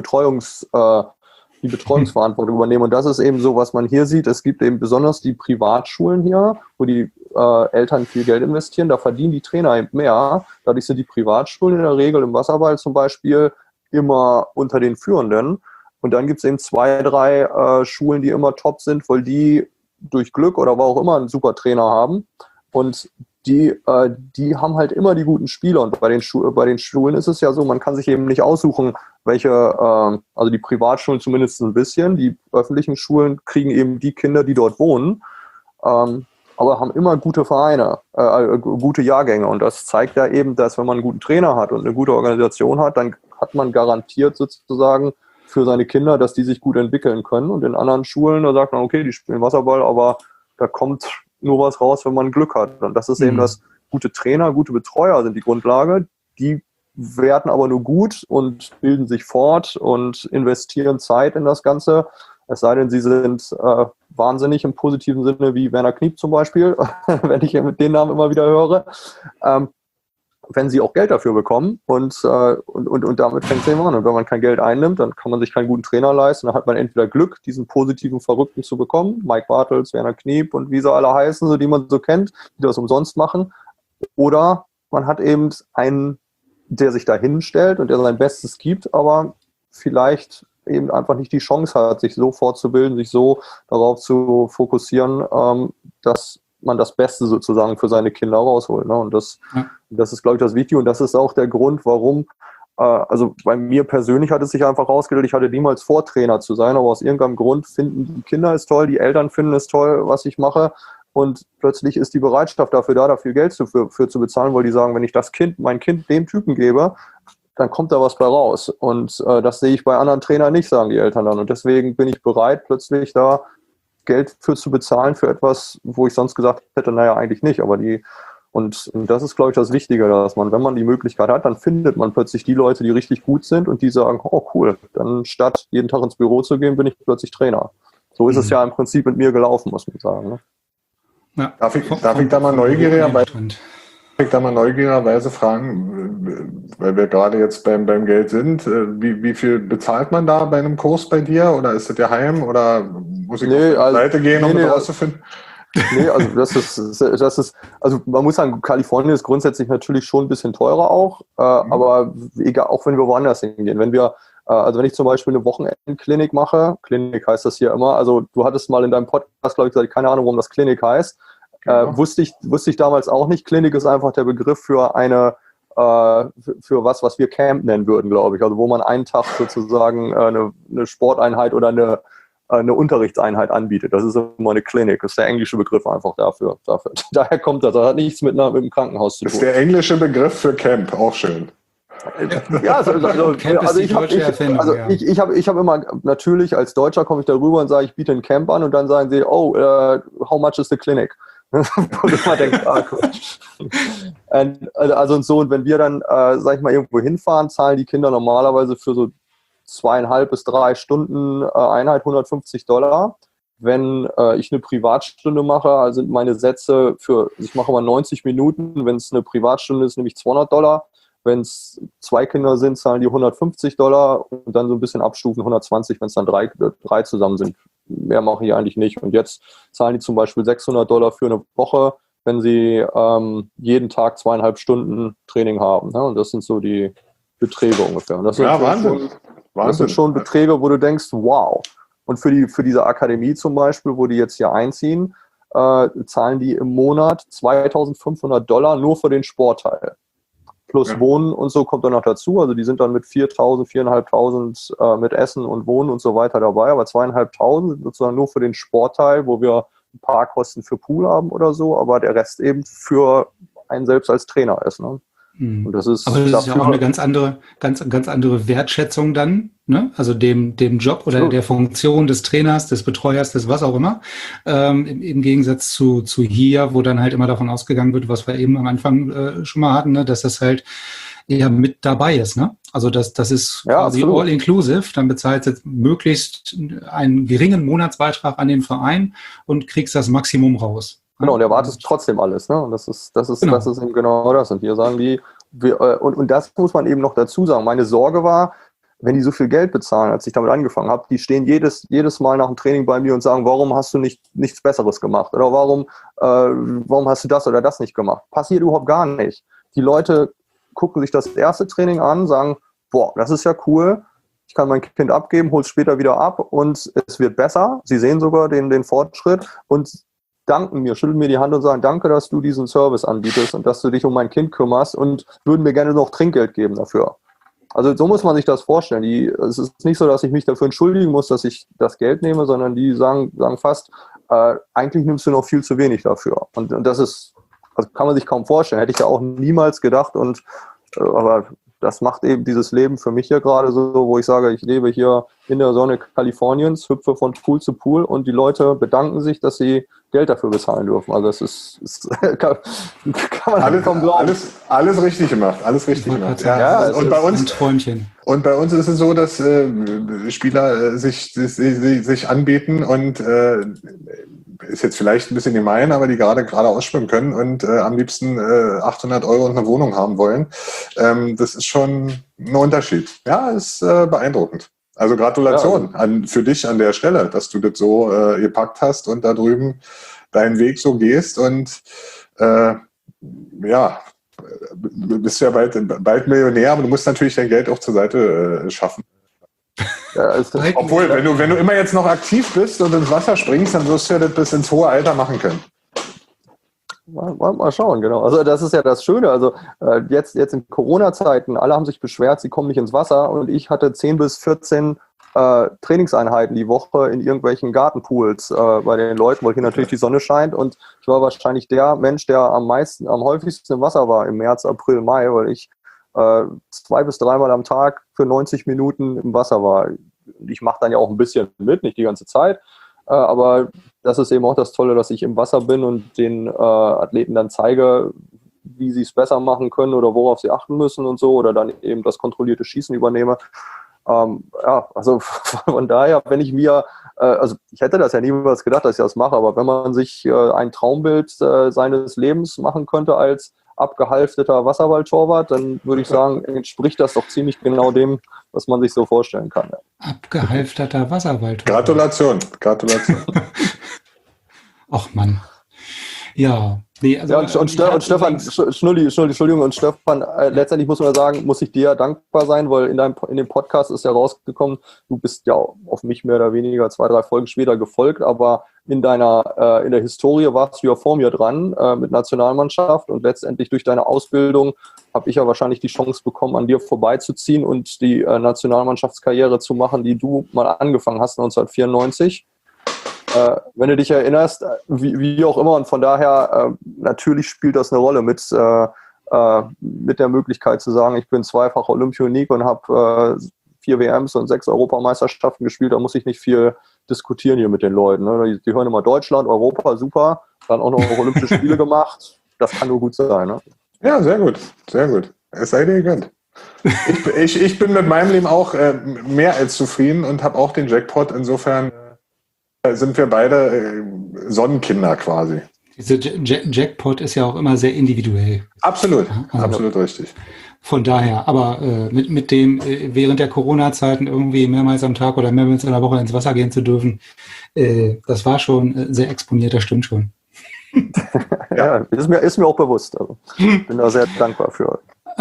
Betreuungsverantwortung übernehmen. Und das ist eben so, was man hier sieht. Es gibt eben besonders die Privatschulen hier, wo die Eltern viel Geld investieren. Da verdienen die Trainer eben mehr. Dadurch sind die Privatschulen in der Regel im Wasserball zum Beispiel immer unter den Führenden. Und dann gibt es eben 2, 3 Schulen, die immer top sind, weil die durch Glück oder wo auch immer einen super Trainer haben. Und die haben halt immer die guten Spieler. Und bei den Schulen ist es ja so, man kann sich eben nicht aussuchen, welche, also die Privatschulen zumindest ein bisschen, die öffentlichen Schulen kriegen eben die Kinder, die dort wohnen, aber haben immer gute Vereine, gute Jahrgänge. Und das zeigt ja eben, dass wenn man einen guten Trainer hat und eine gute Organisation hat, dann hat man garantiert sozusagen für seine Kinder, dass die sich gut entwickeln können. Und in anderen Schulen, da sagt man, okay, die spielen Wasserball, aber da kommt nur was raus, wenn man Glück hat. Und das ist eben das, gute Trainer, gute Betreuer sind die Grundlage. Die werden aber nur gut und bilden sich fort und investieren Zeit in das Ganze. Es sei denn, sie sind wahnsinnig im positiven Sinne, wie Werner Kniep zum Beispiel, wenn ich mit den Namen immer wieder höre. Wenn sie auch Geld dafür bekommen und damit fängt es eben an. Und wenn man kein Geld einnimmt, dann kann man sich keinen guten Trainer leisten. Dann hat man entweder Glück, diesen positiven Verrückten zu bekommen, Mike Bartels, Werner Kniep und wie sie alle heißen, so die man so kennt, die das umsonst machen. Oder man hat eben einen, der sich da hinstellt und der sein Bestes gibt, aber vielleicht eben einfach nicht die Chance hat, sich so fortzubilden, sich so darauf zu fokussieren, dass man das Beste sozusagen für seine Kinder rausholt. Ne? Und das ist, glaube ich, das Wichtige. Und das ist auch der Grund, warum, also bei mir persönlich hat es sich einfach rausgestellt, ich hatte niemals vor, Trainer zu sein, aber aus irgendeinem Grund finden die Kinder es toll, die Eltern finden es toll, was ich mache. Und plötzlich ist die Bereitschaft dafür da, dafür Geld für zu bezahlen, weil die sagen, wenn ich mein Kind dem Typen gebe, dann kommt da was bei raus. Und das sehe ich bei anderen Trainern nicht, sagen die Eltern dann. Und deswegen bin ich bereit, plötzlich da Geld für zu bezahlen für etwas, wo ich sonst gesagt hätte, naja, eigentlich nicht. Aber und das ist, glaube ich, das Wichtige, dass man, wenn man die Möglichkeit hat, dann findet man plötzlich die Leute, die richtig gut sind und die sagen, oh cool, dann statt jeden Tag ins Büro zu gehen, bin ich plötzlich Trainer. So ist es ja im Prinzip mit mir gelaufen, muss man sagen. Ne? Ja. Darf ich da mal neugiererweise fragen, weil wir gerade jetzt beim Geld sind, wie viel bezahlt man da bei einem Kurs bei dir? Oder ist das geheim? Oder muss ich auf die Seite gehen, um das rauszufinden? Nee, also das ist, also man muss sagen, Kalifornien ist grundsätzlich natürlich schon ein bisschen teurer auch, aber egal, auch wenn wir woanders hingehen. Also wenn ich zum Beispiel eine Wochenendklinik mache, Klinik heißt das hier immer, also du hattest mal in deinem Podcast, glaube ich, gesagt, keine Ahnung, warum das Klinik heißt. Wusste ich damals auch nicht. Klinik ist einfach der Begriff für für was wir Camp nennen würden, glaube ich. Also wo man einen Tag sozusagen eine Sporteinheit oder eine Unterrichtseinheit anbietet. Das ist immer eine Klinik. Das ist der englische Begriff einfach dafür. Daher kommt das. Das hat nichts mit dem Krankenhaus zu tun. Das ist der englische Begriff für Camp, auch schön. Ja, ich habe immer, natürlich als Deutscher komme ich darüber und sage, ich biete ein Camp an und dann sagen sie, how much is the clinic? Wo du mal denkst, cool. Also und so, und wenn wir dann, sag ich mal, irgendwo hinfahren, zahlen die Kinder normalerweise für so 2,5 bis 3 Stunden Einheit $150. Wenn ich eine Privatstunde mache, sind meine Sätze ich mache mal 90 Minuten, wenn es eine Privatstunde ist, nämlich $200. Wenn es 2 Kinder sind, zahlen die $150 und dann so ein bisschen abstufen, 120, wenn es dann drei zusammen sind. Mehr mache ich eigentlich nicht. Und jetzt zahlen die zum Beispiel $600 für eine Woche, wenn sie jeden Tag 2,5 Stunden Training haben. Ne? Und das sind so die Beträge ungefähr. Und das sind Wahnsinn. Das sind schon Beträge, wo du denkst, wow. Und für diese Akademie zum Beispiel, wo die jetzt hier einziehen, zahlen die im Monat $2.500 nur für den Sportteil. Plus Wohnen und so kommt dann noch dazu. Also die sind dann mit 4.000, 4.500 mit Essen und Wohnen und so weiter dabei. Aber 2.500 sozusagen nur für den Sportteil, wo wir ein paar Kosten für Pool haben oder so. Aber der Rest eben für einen selbst als Trainer ist. Ne? Und das ist ja auch eine ganz andere Wertschätzung dann, ne? Also dem Job oder der Funktion des Trainers, des Betreuers, des was auch immer, im Gegensatz zu hier, wo dann halt immer davon ausgegangen wird, was wir eben am Anfang schon mal hatten, ne? Dass das halt eher mit dabei ist, ne? Also das ist quasi all-inclusive, dann bezahlst du möglichst einen geringen Monatsbeitrag an den Verein und kriegst das Maximum raus. Genau, und erwartest trotzdem alles, ne? Und das ist eben genau das. Und wir sagen und das muss man eben noch dazu sagen. Meine Sorge war, wenn die so viel Geld bezahlen, als ich damit angefangen habe, die stehen jedes Mal nach dem Training bei mir und sagen, warum hast du nichts Besseres gemacht? Oder warum hast du das oder das nicht gemacht? Passiert überhaupt gar nicht. Die Leute gucken sich das erste Training an, sagen, boah, das ist ja cool. Ich kann mein Kind abgeben, hole es später wieder ab und es wird besser. Sie sehen sogar den Fortschritt und schütteln mir die Hand und sagen, danke, dass du diesen Service anbietest und dass du dich um mein Kind kümmerst und würden mir gerne noch Trinkgeld geben dafür. Also so muss man sich das vorstellen. Es ist nicht so, dass ich mich dafür entschuldigen muss, dass ich das Geld nehme, sondern die sagen fast, eigentlich nimmst du noch viel zu wenig dafür. Und das ist, also kann man sich kaum vorstellen. Hätte ich ja auch niemals gedacht. Aber das macht eben dieses Leben für mich hier gerade so, wo ich sage, ich lebe hier in der Sonne Kaliforniens, hüpfe von Pool zu Pool und die Leute bedanken sich, dass sie Geld dafür bezahlen dürfen. Also das ist kann man kaum glauben. Alles richtig gemacht, alles richtig gemacht. Ja, und bei uns ein Träumchen. Und bei uns ist es so, dass Spieler sich anbieten und ist jetzt vielleicht ein bisschen gemein, aber die gerade ausschwimmen können und am liebsten 800 € und eine Wohnung haben wollen. Das ist schon ein Unterschied. Ja, ist beeindruckend. Also Gratulation für dich an der Stelle, dass du das so gepackt hast und da drüben deinen Weg so gehst und du bist ja bald Millionär, aber du musst natürlich dein Geld auch zur Seite schaffen. Ja, obwohl, wenn du immer jetzt noch aktiv bist und ins Wasser springst, dann wirst du ja das bis ins hohe Alter machen können. Mal schauen, genau. Also das ist ja das Schöne. Also jetzt in Corona-Zeiten, alle haben sich beschwert, sie kommen nicht ins Wasser und ich hatte 10 bis 14 Trainingseinheiten die Woche in irgendwelchen Gartenpools bei den Leuten, weil hier natürlich die Sonne scheint und ich war wahrscheinlich der Mensch, der am häufigsten im Wasser war im März, April, Mai, weil ich 2 bis 3 Mal am Tag für 90 Minuten im Wasser war. Ich mache dann ja auch ein bisschen mit, nicht die ganze Zeit, aber das ist eben auch das Tolle, dass ich im Wasser bin und den Athleten dann zeige, wie sie es besser machen können oder worauf sie achten müssen und so, oder dann eben das kontrollierte Schießen übernehme. Also von daher, wenn ich mir, also ich hätte das ja niemals gedacht, dass ich das mache, aber wenn man sich ein Traumbild seines Lebens machen könnte als abgehalfteter Wasserballtorwart, dann würde ich sagen, entspricht das doch ziemlich genau dem, was man sich so vorstellen kann. Ja. Abgehalfterter Wasserballtorwart. Gratulation. Ach Mann. Ja. Nee, also, und Stefan, Schnulli, Entschuldigung, und Stefan, letztendlich muss man sagen, muss ich dir dankbar sein, weil in dem Podcast ist ja rausgekommen, du bist ja auf mich mehr oder weniger 2, 3 Folgen später gefolgt, aber in der Historie warst du ja vor mir dran mit Nationalmannschaft und letztendlich durch deine Ausbildung habe ich ja wahrscheinlich die Chance bekommen, an dir vorbeizuziehen und die Nationalmannschaftskarriere zu machen, die du mal angefangen hast 1994. Wenn du dich erinnerst, wie auch immer, und von daher natürlich spielt das eine Rolle mit der Möglichkeit zu sagen, ich bin 2-facher Olympionik und habe 4 WMs und 6 Europameisterschaften gespielt, da muss ich nicht viel diskutieren hier mit den Leuten. Ne? Die hören immer Deutschland, Europa, super, dann auch noch Olympische Spiele gemacht, das kann nur gut sein. Ne? Ja, sehr gut. Es sei dir gegönnt. Ich bin mit meinem Leben auch mehr als zufrieden und habe auch den Jackpot, insofern sind wir beide Sonnenkinder quasi. Diese Jackpot ist ja auch immer sehr individuell. Absolut, ja, also absolut richtig. Von daher, aber mit dem während der Corona-Zeiten irgendwie mehrmals am Tag oder mehrmals in der Woche ins Wasser gehen zu dürfen, das war schon sehr exponiert, das stimmt schon. Ja, ist mir auch bewusst. Also, bin da sehr dankbar für.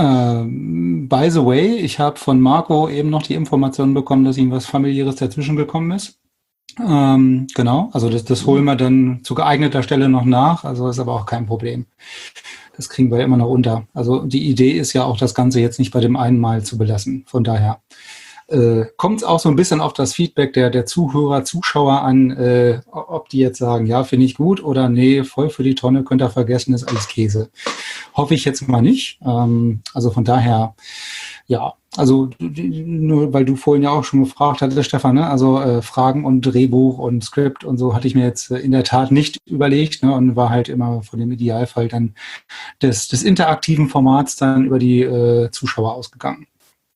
By the way, ich habe von Marco eben noch die Information bekommen, dass ihm was Familiäres dazwischen gekommen ist. Genau, also das holen wir dann zu geeigneter Stelle noch nach, also ist aber auch kein Problem. Das kriegen wir immer noch unter. Also die Idee ist ja auch, das Ganze jetzt nicht bei dem einen Mal zu belassen. Von daher kommt es auch so ein bisschen auf das Feedback der Zuhörer, Zuschauer an, ob die jetzt sagen, ja, finde ich gut oder nee, voll für die Tonne, könnt ihr vergessen, ist alles Käse. Hoffe ich jetzt mal nicht. Also von daher, ja, also nur weil du vorhin ja auch schon gefragt hattest, Stefan, ne? Also Fragen und Drehbuch und Skript und so hatte ich mir jetzt in der Tat nicht überlegt, ne? Und war halt immer von dem Idealfall dann des interaktiven Formats dann über die Zuschauer ausgegangen.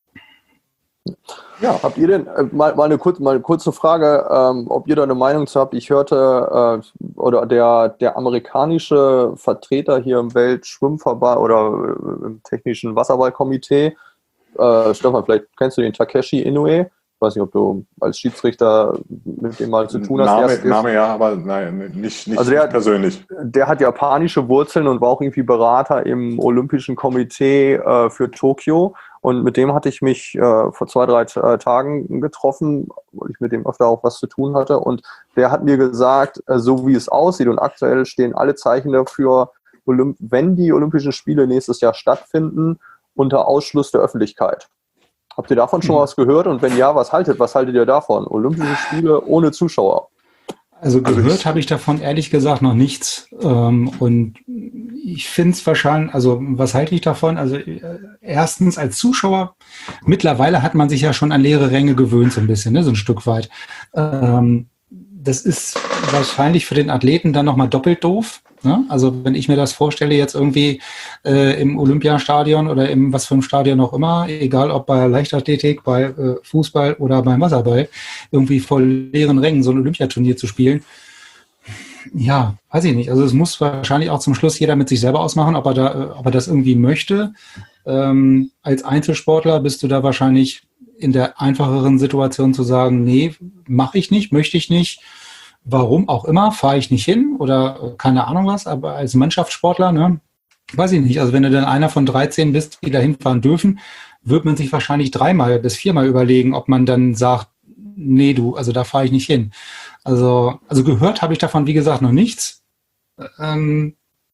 Ja, habt ihr denn, mal eine kurze Frage, ob ihr da eine Meinung zu habt? Ich hörte, oder der amerikanische Vertreter hier im Weltschwimmverband oder im technischen Wasserballkomitee, Stefan, vielleicht kennst du den Takeshi Inoue. Ich weiß nicht, ob du als Schiedsrichter mit dem mal zu tun hast. Name ja, aber nein, nicht also persönlich. Der hat japanische Wurzeln und war auch irgendwie Berater im Olympischen Komitee für Tokio. Und mit dem hatte ich mich vor 2, 3 Tagen getroffen, weil ich mit dem öfter auch was zu tun hatte. Und der hat mir gesagt, so wie es aussieht und aktuell stehen alle Zeichen dafür, wenn die Olympischen Spiele nächstes Jahr stattfinden, unter Ausschluss der Öffentlichkeit. Habt ihr davon schon was gehört? Und wenn ja, was haltet ihr davon? Olympische Spiele ohne Zuschauer? Also gehört habe ich davon ehrlich gesagt noch nichts. Und ich finde es wahrscheinlich, also was halte ich davon? Also erstens als Zuschauer, mittlerweile hat man sich ja schon an leere Ränge gewöhnt, so ein bisschen, ne, so ein Stück weit. Das ist wahrscheinlich für den Athleten dann nochmal doppelt doof. Ne? Also wenn ich mir das vorstelle, jetzt irgendwie im Olympiastadion oder im was für einem Stadion auch immer, egal ob bei Leichtathletik, bei Fußball oder beim Wasserball, irgendwie vor leeren Rängen so ein Olympiaturnier zu spielen, ja, weiß ich nicht. Also es muss wahrscheinlich auch zum Schluss jeder mit sich selber ausmachen, ob er das irgendwie möchte. Als Einzelsportler bist du da wahrscheinlich in der einfacheren Situation zu sagen, nee, mache ich nicht, möchte ich nicht. Warum auch immer, fahre ich nicht hin oder keine Ahnung was, aber als Mannschaftssportler, ne, weiß ich nicht. Also wenn du dann einer von 13 bist, die da hinfahren dürfen, wird man sich wahrscheinlich 3 bis 4 überlegen, ob man dann sagt, nee, also da fahre ich nicht hin. Also gehört habe ich davon, wie gesagt, noch nichts.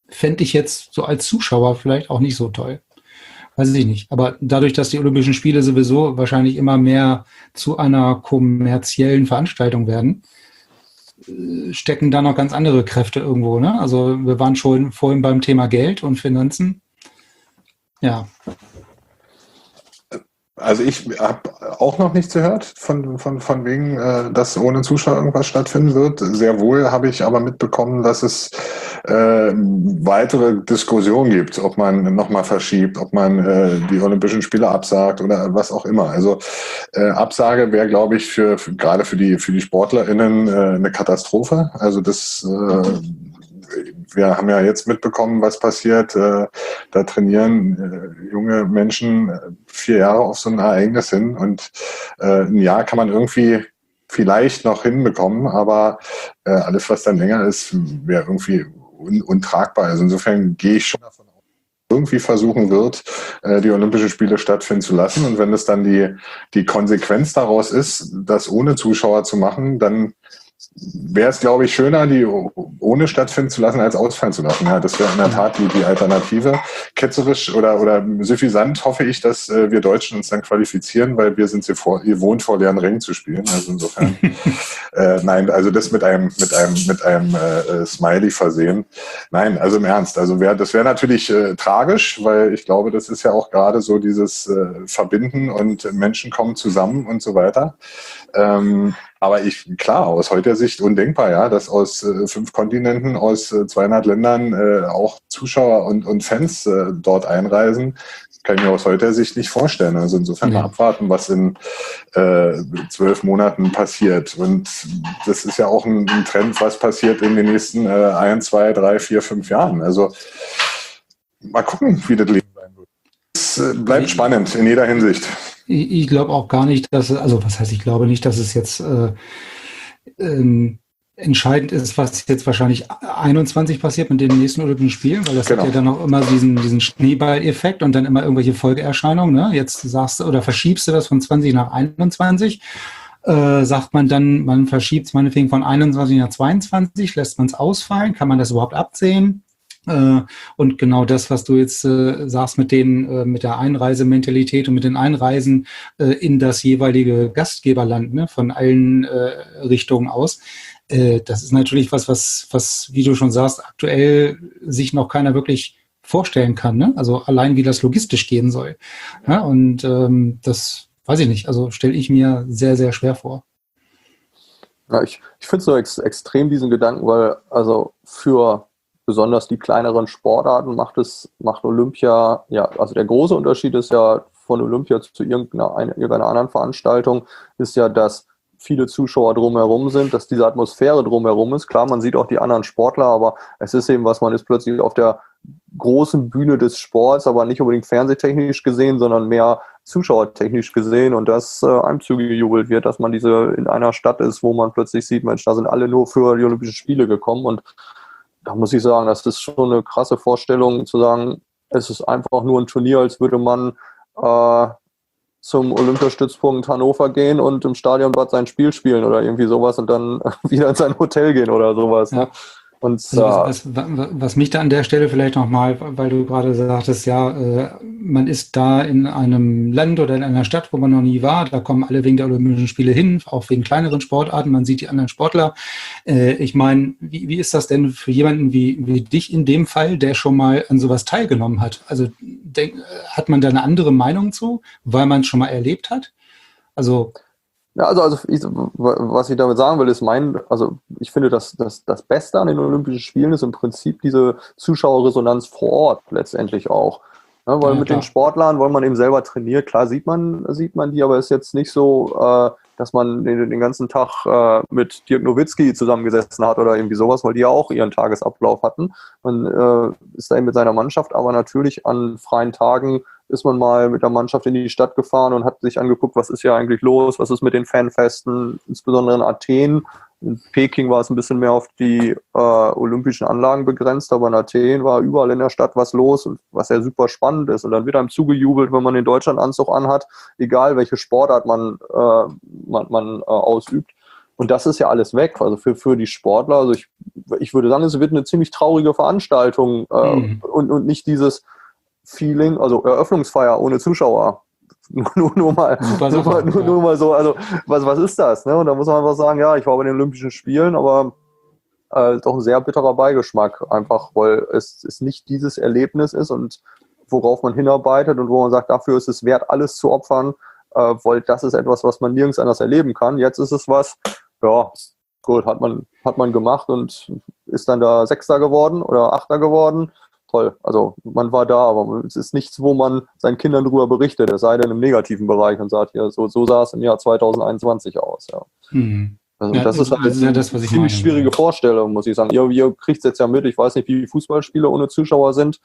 fände ich jetzt so als Zuschauer vielleicht auch nicht so toll. Weiß ich nicht. Aber dadurch, dass die Olympischen Spiele sowieso wahrscheinlich immer mehr zu einer kommerziellen Veranstaltung werden, stecken da noch ganz andere Kräfte irgendwo, ne? Also wir waren schon vorhin beim Thema Geld und Finanzen. Ja. Also ich habe auch noch nichts gehört von wegen, dass ohne Zuschauer irgendwas stattfinden wird. Sehr wohl habe ich aber mitbekommen, dass es weitere Diskussionen gibt, ob man nochmal verschiebt, ob man die Olympischen Spiele absagt oder was auch immer. Also Absage wäre, glaube ich, gerade für die SportlerInnen eine Katastrophe. Also wir haben ja jetzt mitbekommen, was passiert. Da trainieren junge Menschen 4 Jahre auf so ein Ereignis hin und ein Jahr kann man irgendwie vielleicht noch hinbekommen, aber alles, was dann länger ist, wäre irgendwie untragbar. Also insofern gehe ich schon davon aus, dass irgendwie versuchen wird, die Olympischen Spiele stattfinden zu lassen. Und wenn es dann die Konsequenz daraus ist, das ohne Zuschauer zu machen, dann wäre es, glaube ich, schöner, die ohne stattfinden zu lassen, als ausfallen zu lassen. Ja, das wäre in der Tat die Alternative. Ketzerisch oder suffisant hoffe ich, dass wir Deutschen uns dann qualifizieren, weil wir sind gewohnt, vor leeren Rängen zu spielen. Also insofern, nein, also das mit einem Smiley versehen. Nein, also im Ernst. Also das wäre natürlich tragisch, weil ich glaube, das ist ja auch gerade so dieses Verbinden und Menschen kommen zusammen und so weiter. Aber klar, aus heutiger Sicht undenkbar, ja, dass aus 5 Kontinenten, aus 200 Ländern auch Zuschauer und Fans dort einreisen. Kann ich mir aus heutiger Sicht nicht vorstellen. Also insofern mal abwarten, was in 12 Monaten passiert. Und das ist ja auch ein Trend, was passiert in den nächsten 1, 2, 3, 4, 5 Jahren. Also mal gucken, wie das Leben sein wird. Es bleibt spannend in jeder Hinsicht. Ich glaube auch gar nicht, ich glaube nicht, dass es jetzt entscheidend ist, was jetzt wahrscheinlich 21 passiert mit den nächsten Olympischen Spielen, weil das hat ja dann auch immer diesen Schneeball-Effekt und dann immer irgendwelche Folgeerscheinungen. Ne? Jetzt sagst du oder verschiebst du das von 20 nach 21. Sagt man dann, man verschiebt es meinetwegen von 21 nach 22, lässt man es ausfallen, kann man das überhaupt absehen? Und genau das, was du jetzt sagst mit der Einreisementalität und mit den Einreisen in das jeweilige Gastgeberland, ne, von allen Richtungen aus, das ist natürlich was, wie du schon sagst, aktuell sich noch keiner wirklich vorstellen kann, ne? Also allein wie das logistisch gehen soll. Ja, und das weiß ich nicht, also stelle ich mir sehr, sehr schwer vor. Ja, ich finde es so extrem diesen Gedanken, weil also für besonders die kleineren Sportarten macht Olympia, ja, also der große Unterschied ist ja von Olympia zu irgendeiner anderen Veranstaltung, ist ja, dass viele Zuschauer drumherum sind, dass diese Atmosphäre drumherum ist. Klar, man sieht auch die anderen Sportler, aber es ist eben was, man ist plötzlich auf der großen Bühne des Sports, aber nicht unbedingt fernsehtechnisch gesehen, sondern mehr zuschauertechnisch gesehen und dass einem zugejubelt wird, dass man in einer Stadt ist, wo man plötzlich sieht, Mensch, da sind alle nur für die Olympischen Spiele gekommen und da muss ich sagen, das ist schon eine krasse Vorstellung, zu sagen, es ist einfach nur ein Turnier, als würde man zum Olympiastützpunkt Hannover gehen und im Stadionbad sein Spiel spielen oder irgendwie sowas und dann wieder in sein Hotel gehen oder sowas. Ja. Ne? Und was mich da an der Stelle vielleicht nochmal, weil du gerade sagtest, ja, man ist da in einem Land oder in einer Stadt, wo man noch nie war, da kommen alle wegen der Olympischen Spiele hin, auch wegen kleineren Sportarten, man sieht die anderen Sportler. Ich meine, wie ist das denn für jemanden wie dich in dem Fall, der schon mal an sowas teilgenommen hat? Also hat man da eine andere Meinung zu, weil man es schon mal erlebt hat? Also ja, was ich damit sagen will, ist ich finde, dass das Beste an den Olympischen Spielen ist im Prinzip diese Zuschauerresonanz vor Ort letztendlich auch. Ja, weil mit den Sportlern, weil man eben selber trainiert, klar sieht man die, aber es ist jetzt nicht so, dass man den ganzen Tag mit Dirk Nowitzki zusammengesessen hat oder irgendwie sowas, weil die ja auch ihren Tagesablauf hatten. Man ist da eben mit seiner Mannschaft, aber natürlich an freien Tagen ist man mal mit der Mannschaft in die Stadt gefahren und hat sich angeguckt, was ist hier eigentlich los, was ist mit den Fanfesten, insbesondere in Athen. In Peking war es ein bisschen mehr auf die olympischen Anlagen begrenzt, aber in Athen war überall in der Stadt was los, was ja super spannend ist. Und dann wird einem zugejubelt, wenn man den Deutschlandanzug anhat, egal welche Sportart man ausübt. Und das ist ja alles weg. Also für die Sportler, also ich ich würde sagen, es wird eine ziemlich traurige Veranstaltung und nicht dieses Feeling, also Eröffnungsfeier ohne Zuschauer. Nur mal so, also was ist das? Ne? Und da muss man einfach sagen, ja, ich war bei den Olympischen Spielen, aber doch ein sehr bitterer Beigeschmack, einfach weil es nicht dieses Erlebnis ist und worauf man hinarbeitet und wo man sagt, dafür ist es wert, alles zu opfern, weil das ist etwas, was man nirgends anders erleben kann. Jetzt ist es was, ja, gut, hat man gemacht und ist dann da Sechster geworden oder Achter geworden. Toll, also man war da, aber es ist nichts, wo man seinen Kindern darüber berichtet, es sei denn im negativen Bereich und sagt, ja, so sah es im Jahr 2021 aus. Ja. Also ja, das ist halt ja das, was ich ziemlich schwierige Vorstellung, muss ich sagen. Ihr kriegt es jetzt ja mit, ich weiß nicht, wie Fußballspiele ohne Zuschauer sind,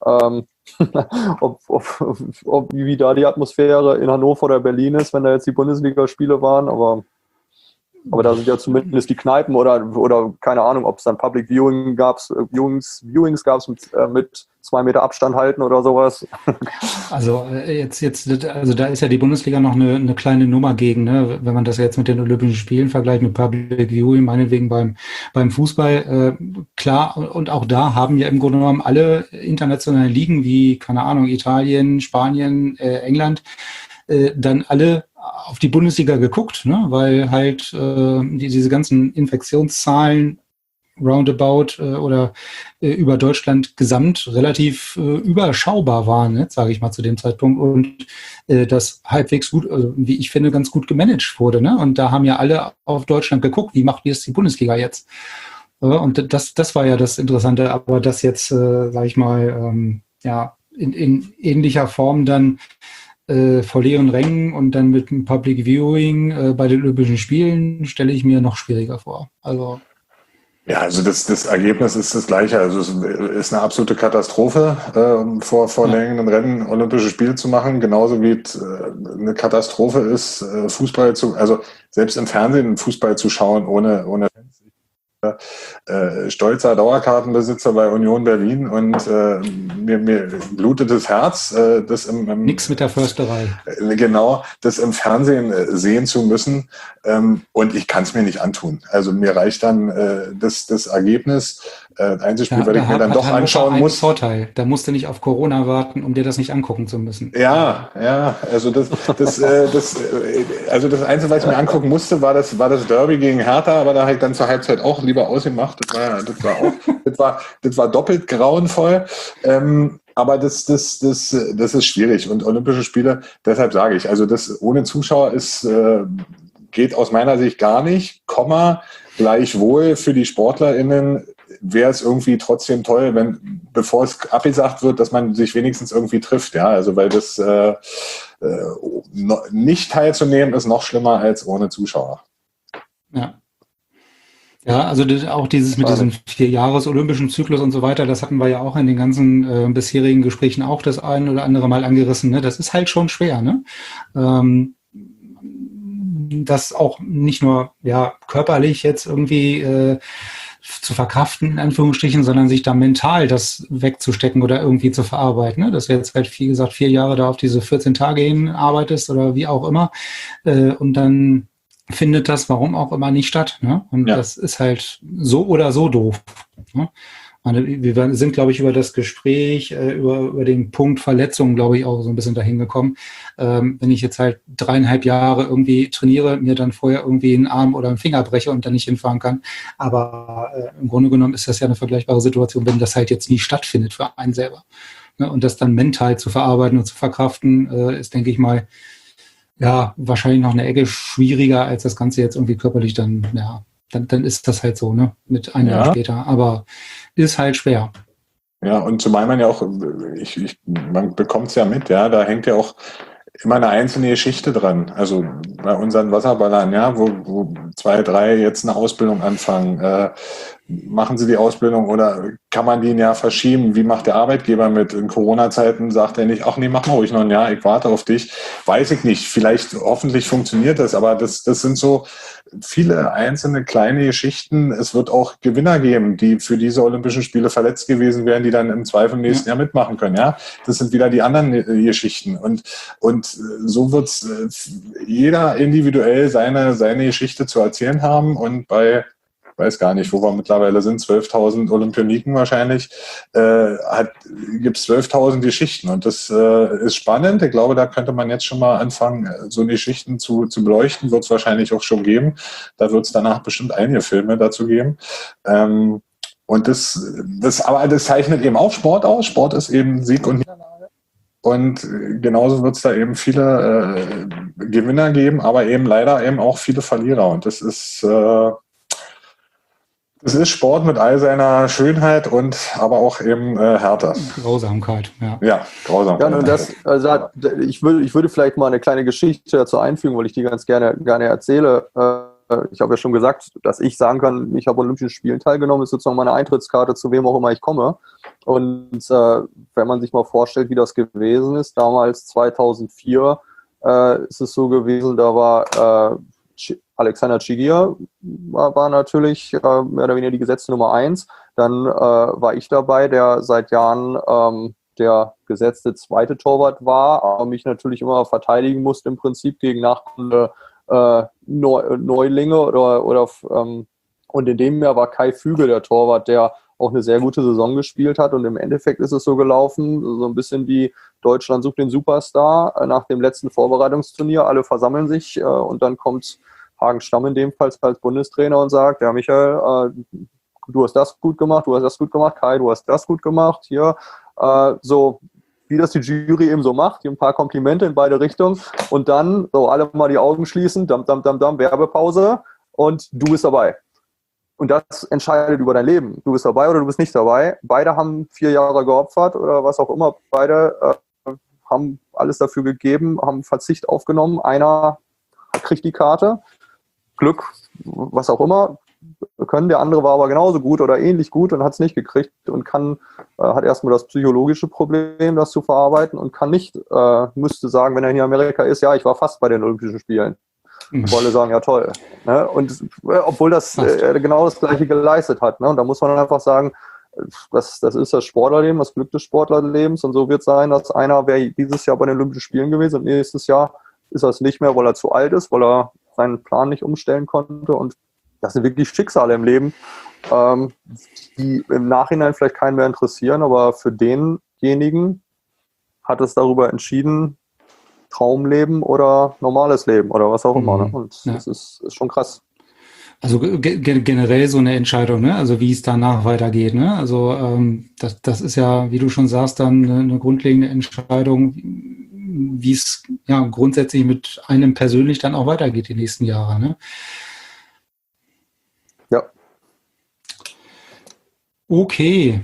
wie da die Atmosphäre in Hannover oder Berlin ist, wenn da jetzt die Bundesligaspiele waren, aber da sind ja zumindest die Kneipen oder keine Ahnung, ob es dann Public Viewing Viewings gab mit 2 Meter Abstand halten oder sowas. Also also da ist ja die Bundesliga noch eine kleine Nummer gegen, ne? Wenn man das jetzt mit den Olympischen Spielen vergleicht, mit Public Viewing, meinetwegen beim Fußball, klar, und auch da haben ja im Grunde genommen alle internationalen Ligen wie, keine Ahnung, Italien, Spanien, England, dann alle auf die Bundesliga geguckt, ne? Weil halt diese ganzen Infektionszahlen roundabout oder über Deutschland gesamt relativ überschaubar waren, ne? Sage ich mal zu dem Zeitpunkt, und das halbwegs gut, also wie ich finde, ganz gut gemanagt wurde. Ne? Und da haben ja alle auf Deutschland geguckt, wie macht jetzt die Bundesliga jetzt? Und das war ja das Interessante, aber das jetzt, sage ich mal, ja, in ähnlicher Form dann vor leeren Rängen und dann mit dem Public Viewing bei den Olympischen Spielen stelle ich mir noch schwieriger vor. Also ja, also das Ergebnis ist das gleiche. Also es ist eine absolute Katastrophe, vor längeren Rennen Olympische Spiele zu machen. Genauso wie es eine Katastrophe ist, also selbst im Fernsehen Fußball zu schauen ohne Fans. Stolzer Dauerkartenbesitzer bei Union Berlin und mir blutet das Herz, das nix mit der Försterei. Genau, das im Fernsehen sehen zu müssen, und ich kann es mir nicht antun. Also mir reicht dann das Ergebnis, Einzelspiel, weil ich mir dann doch anschauen muss. Vorteil, da musst du nicht auf Corona warten, um dir das nicht angucken zu müssen. Ja, also also das Einzige, was ich mir angucken musste, war das Derby gegen Hertha, aber da habe ich dann zur Halbzeit auch lieber ausgemacht. Das war doppelt grauenvoll. Aber das ist schwierig. Und Olympische Spiele, deshalb sage ich, also das ohne Zuschauer geht aus meiner Sicht gar nicht, gleichwohl für die SportlerInnen wäre es irgendwie trotzdem toll, bevor es abgesagt wird, dass man sich wenigstens irgendwie trifft, ja, also weil das nicht teilzunehmen ist noch schlimmer als ohne Zuschauer. Ja, also auch dieses mit diesem 4-Jahres-olympischen Zyklus und so weiter, das hatten wir ja auch in den ganzen bisherigen Gesprächen auch das ein oder andere Mal angerissen, ne? Das ist halt schon schwer, ne? Das auch nicht nur körperlich jetzt irgendwie zu verkraften, in Anführungsstrichen, sondern sich da mental das wegzustecken oder irgendwie zu verarbeiten. Ne? Dass du jetzt halt, wie gesagt, 4 Jahre da auf diese 14 Tage hin arbeitest oder wie auch immer, und dann findet das, warum auch immer, nicht statt. Ne? Und das ist halt so oder so doof. Ne? Wir sind, glaube ich, über das Gespräch, über den Punkt Verletzungen, glaube ich, auch so ein bisschen dahin gekommen. Wenn ich jetzt halt 3,5 Jahre irgendwie trainiere, mir dann vorher irgendwie einen Arm oder einen Finger breche und dann nicht hinfahren kann. Aber im Grunde genommen ist das ja eine vergleichbare Situation, wenn das halt jetzt nie stattfindet für einen selber. Ne? Und das dann mental zu verarbeiten und zu verkraften, ist, denke ich mal, wahrscheinlich noch eine Ecke schwieriger, als das Ganze jetzt irgendwie körperlich dann ist das halt so, ne, mit einem Jahr später. Aber ist halt schwer. Ja, und zumal man ja auch, man bekommt es ja mit, da hängt ja auch immer eine einzelne Geschichte dran. Also bei unseren Wasserballern, wo 2, 3 jetzt eine Ausbildung anfangen, machen sie die Ausbildung oder kann man die ein Jahr verschieben? Wie macht der Arbeitgeber mit? In Corona-Zeiten sagt er nicht, ach nee, mach mal ruhig noch ein Jahr, ich warte auf dich. Weiß ich nicht. Hoffentlich funktioniert das, aber das sind so viele einzelne kleine Geschichten. Es wird auch Gewinner geben, die für diese Olympischen Spiele verletzt gewesen wären, die dann im Zweifel im nächsten Jahr mitmachen können. Ja, das sind wieder die anderen Geschichten. Und so wird jeder individuell seine Geschichte zu erzählen haben. Und bei weiß gar nicht, wo wir mittlerweile sind, 12.000 Olympioniken wahrscheinlich, gibt es 12.000 Geschichten. Und das ist spannend. Ich glaube, da könnte man jetzt schon mal anfangen, so Geschichten zu beleuchten. Wird es wahrscheinlich auch schon geben. Da wird es danach bestimmt einige Filme dazu geben. Und aber das zeichnet eben auch Sport aus. Sport ist eben Sieg und Niederlage. Und genauso wird es da eben viele Gewinner geben, aber eben leider eben auch viele Verlierer. Und das ist Sport mit all seiner Schönheit und aber auch eben Härte. Grausamkeit, ja. Ja, Grausamkeit. Ja, und ich würde vielleicht mal eine kleine Geschichte dazu einfügen, weil ich die ganz gerne erzähle. Ich habe ja schon gesagt, dass ich sagen kann, ich habe an Olympischen Spielen teilgenommen, ist sozusagen meine Eintrittskarte zu wem auch immer ich komme. Und wenn man sich mal vorstellt, wie das gewesen ist, damals 2004 ist es so gewesen, da war Alexander Chigia war natürlich mehr oder weniger die gesetzte Nummer 1. Dann war ich dabei, der seit Jahren der gesetzte zweite Torwart war, aber mich natürlich immer verteidigen musste im Prinzip gegen nachkommende Neulinge und in dem Jahr war Kai Füge der Torwart, der auch eine sehr gute Saison gespielt hat, und im Endeffekt ist es so gelaufen, so ein bisschen wie Deutschland sucht den Superstar nach dem letzten Vorbereitungsturnier, alle versammeln sich und dann kommt Hagen Stamm in dem Fall als Bundestrainer und sagt, ja Michael, du hast das gut gemacht, Kai, du hast das gut gemacht, hier, so wie das die Jury eben so macht, hier ein paar Komplimente in beide Richtungen und dann so alle mal die Augen schließen, Werbepause und du bist dabei. Und das entscheidet über dein Leben. Du bist dabei oder du bist nicht dabei. Beide haben 4 Jahre geopfert oder was auch immer. Beide haben alles dafür gegeben, haben Verzicht aufgenommen. Einer kriegt die Karte, Glück, was auch immer, können. Der andere war aber genauso gut oder ähnlich gut und hat es nicht gekriegt und hat erstmal das psychologische Problem, das zu verarbeiten und kann nicht, müsste sagen, wenn er in Amerika ist, ja, ich war fast bei den Olympischen Spielen. Und alle sagen, ja toll. Ne? Und obwohl das genau das Gleiche geleistet hat. Ne? Und da muss man dann einfach sagen, das ist das Sportlerleben, das Glück des Sportlerlebens. Und so wird es sein, dass einer wäre dieses Jahr bei den Olympischen Spielen gewesen und nächstes Jahr ist er es nicht mehr, weil er zu alt ist, weil er seinen Plan nicht umstellen konnte. Und das sind wirklich Schicksale im Leben, die im Nachhinein vielleicht keinen mehr interessieren, aber für denjenigen hat es darüber entschieden, Traumleben oder normales Leben oder was auch immer. Ne? Und das ist schon krass. Also generell so eine Entscheidung, ne? Also wie es danach weitergeht. Ne? Also das ist ja, wie du schon sagst, dann eine grundlegende Entscheidung, wie es ja grundsätzlich mit einem persönlich dann auch weitergeht die nächsten Jahre. Ne? Ja. Okay.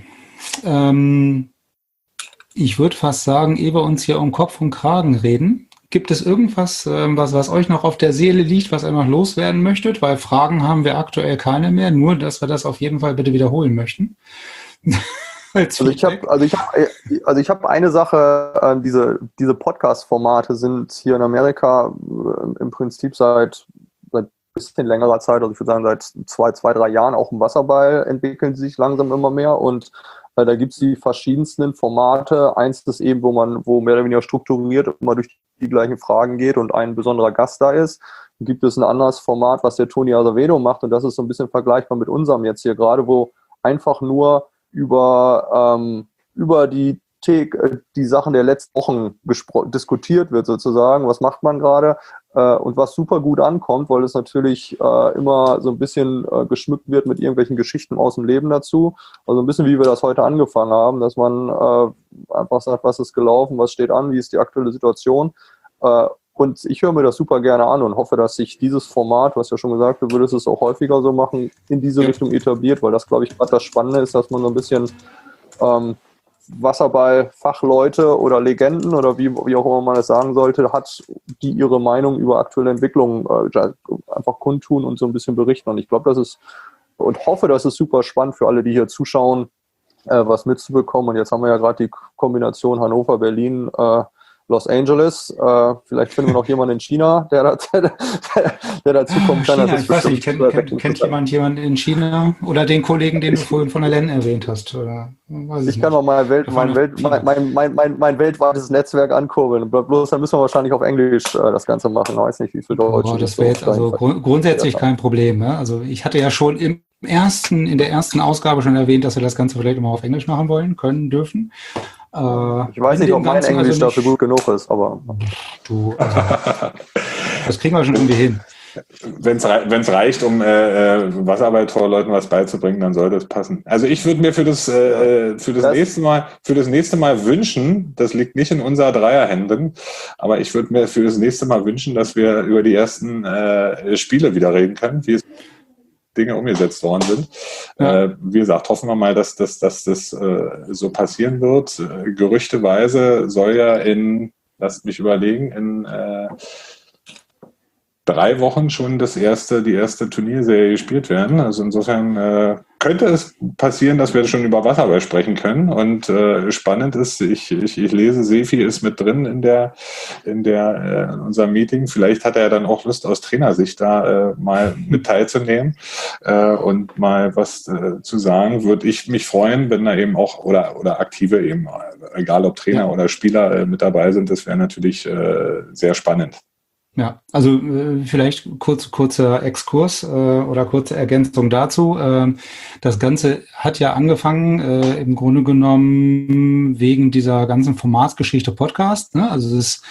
Ich würde fast sagen, ehe wir uns hier um Kopf und Kragen reden, gibt es irgendwas, was euch noch auf der Seele liegt, was ihr noch loswerden möchtet? Weil Fragen haben wir aktuell keine mehr, nur dass wir das auf jeden Fall bitte wiederholen möchten. Also ich habe eine Sache, diese Podcast-Formate sind hier in Amerika im Prinzip seit ein bisschen längerer Zeit, also ich würde sagen seit 2-3 Jahren auch im Wasserball entwickeln sie sich langsam immer mehr und da gibt es die verschiedensten Formate. Eins ist eben, wo mehr oder weniger strukturiert immer durch die gleichen Fragen geht und ein besonderer Gast da ist. Dann gibt es ein anderes Format, was der Tony Azevedo macht und das ist so ein bisschen vergleichbar mit unserem jetzt hier gerade, wo einfach nur über die Sachen der letzten Wochen diskutiert wird sozusagen. Was macht man gerade? Und was super gut ankommt, weil es natürlich immer so ein bisschen geschmückt wird mit irgendwelchen Geschichten aus dem Leben dazu. Also ein bisschen wie wir das heute angefangen haben, dass man einfach sagt, was ist gelaufen, was steht an, wie ist die aktuelle Situation. Und ich höre mir das super gerne an und hoffe, dass sich dieses Format, was ja schon gesagt, du würdest es auch häufiger so machen, in diese Richtung etabliert, weil das, glaube ich, gerade das Spannende ist, dass man so ein bisschen Wasserball-Fachleute oder Legenden oder wie auch immer man es sagen sollte, hat, die ihre Meinung über aktuelle Entwicklungen einfach kundtun und so ein bisschen berichten. Und ich glaube, und hoffe, das ist super spannend für alle, die hier zuschauen, was mitzubekommen. Und jetzt haben wir ja gerade die Kombination Hannover, Berlin, Los Angeles. Vielleicht finden wir noch jemanden in China, der dazu kommen kann. China, ich weiß nicht, kennt jemand in China oder den Kollegen, den du vorhin von der LEN erwähnt hast? Oder, ich kann mal mein weltweites Netzwerk ankurbeln. Bloß dann müssen wir wahrscheinlich auf Englisch das Ganze machen. Ich weiß nicht, wie viel Deutsch. Das wäre jetzt also grundsätzlich kein Problem. Ne? Also ich hatte ja schon in der ersten Ausgabe schon erwähnt, dass wir das Ganze vielleicht immer auf Englisch machen wollen, können, dürfen. Ich weiß nicht, ob mein Englisch dafür gut genug ist, aber... Das kriegen wir schon irgendwie hin. Wenn es reicht, um Wasserballtorleuten was beizubringen, dann sollte es passen. Also ich würde mir für das nächste Mal wünschen, das liegt nicht in unserer Dreierhänden, aber ich würde mir für das nächste Mal wünschen, dass wir über die ersten Spiele wieder reden können, wie es Dinge umgesetzt worden sind. Ja. Wie gesagt, hoffen wir mal, dass das so passieren wird. Gerüchteweise soll ja lasst mich überlegen, in 3 Wochen schon die erste Turnierserie gespielt werden. Also insofern könnte es passieren, dass wir schon über Wasserball sprechen können. Und spannend ist, ich lese, Sefi ist mit drin in unserem Meeting. Vielleicht hat er ja dann auch Lust, aus Trainersicht da mal mit teilzunehmen und mal was zu sagen. Würde ich mich freuen, wenn da eben auch oder Aktive eben, egal ob Trainer oder Spieler mit dabei sind. Das wäre natürlich sehr spannend. Ja, also vielleicht kurzer Exkurs oder kurze Ergänzung dazu. Das Ganze hat ja angefangen im Grunde genommen wegen dieser ganzen Formatsgeschichte Podcast. Ne? Also es ist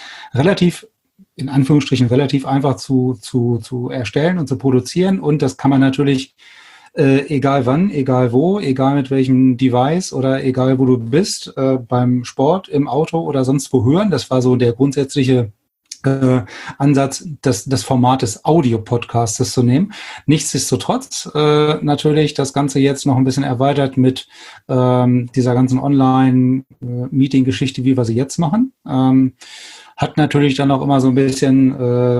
in Anführungsstrichen relativ einfach zu erstellen und zu produzieren, und das kann man natürlich egal wann, egal wo, egal mit welchem Device oder egal wo du bist, beim Sport, im Auto oder sonst wo hören. Das war so der grundsätzliche Ansatz, das Format des Audio-Podcasts zu nehmen. Nichtsdestotrotz natürlich das Ganze jetzt noch ein bisschen erweitert mit dieser ganzen Online-Meeting-Geschichte, wie wir sie jetzt machen. Hat natürlich dann auch immer so ein bisschen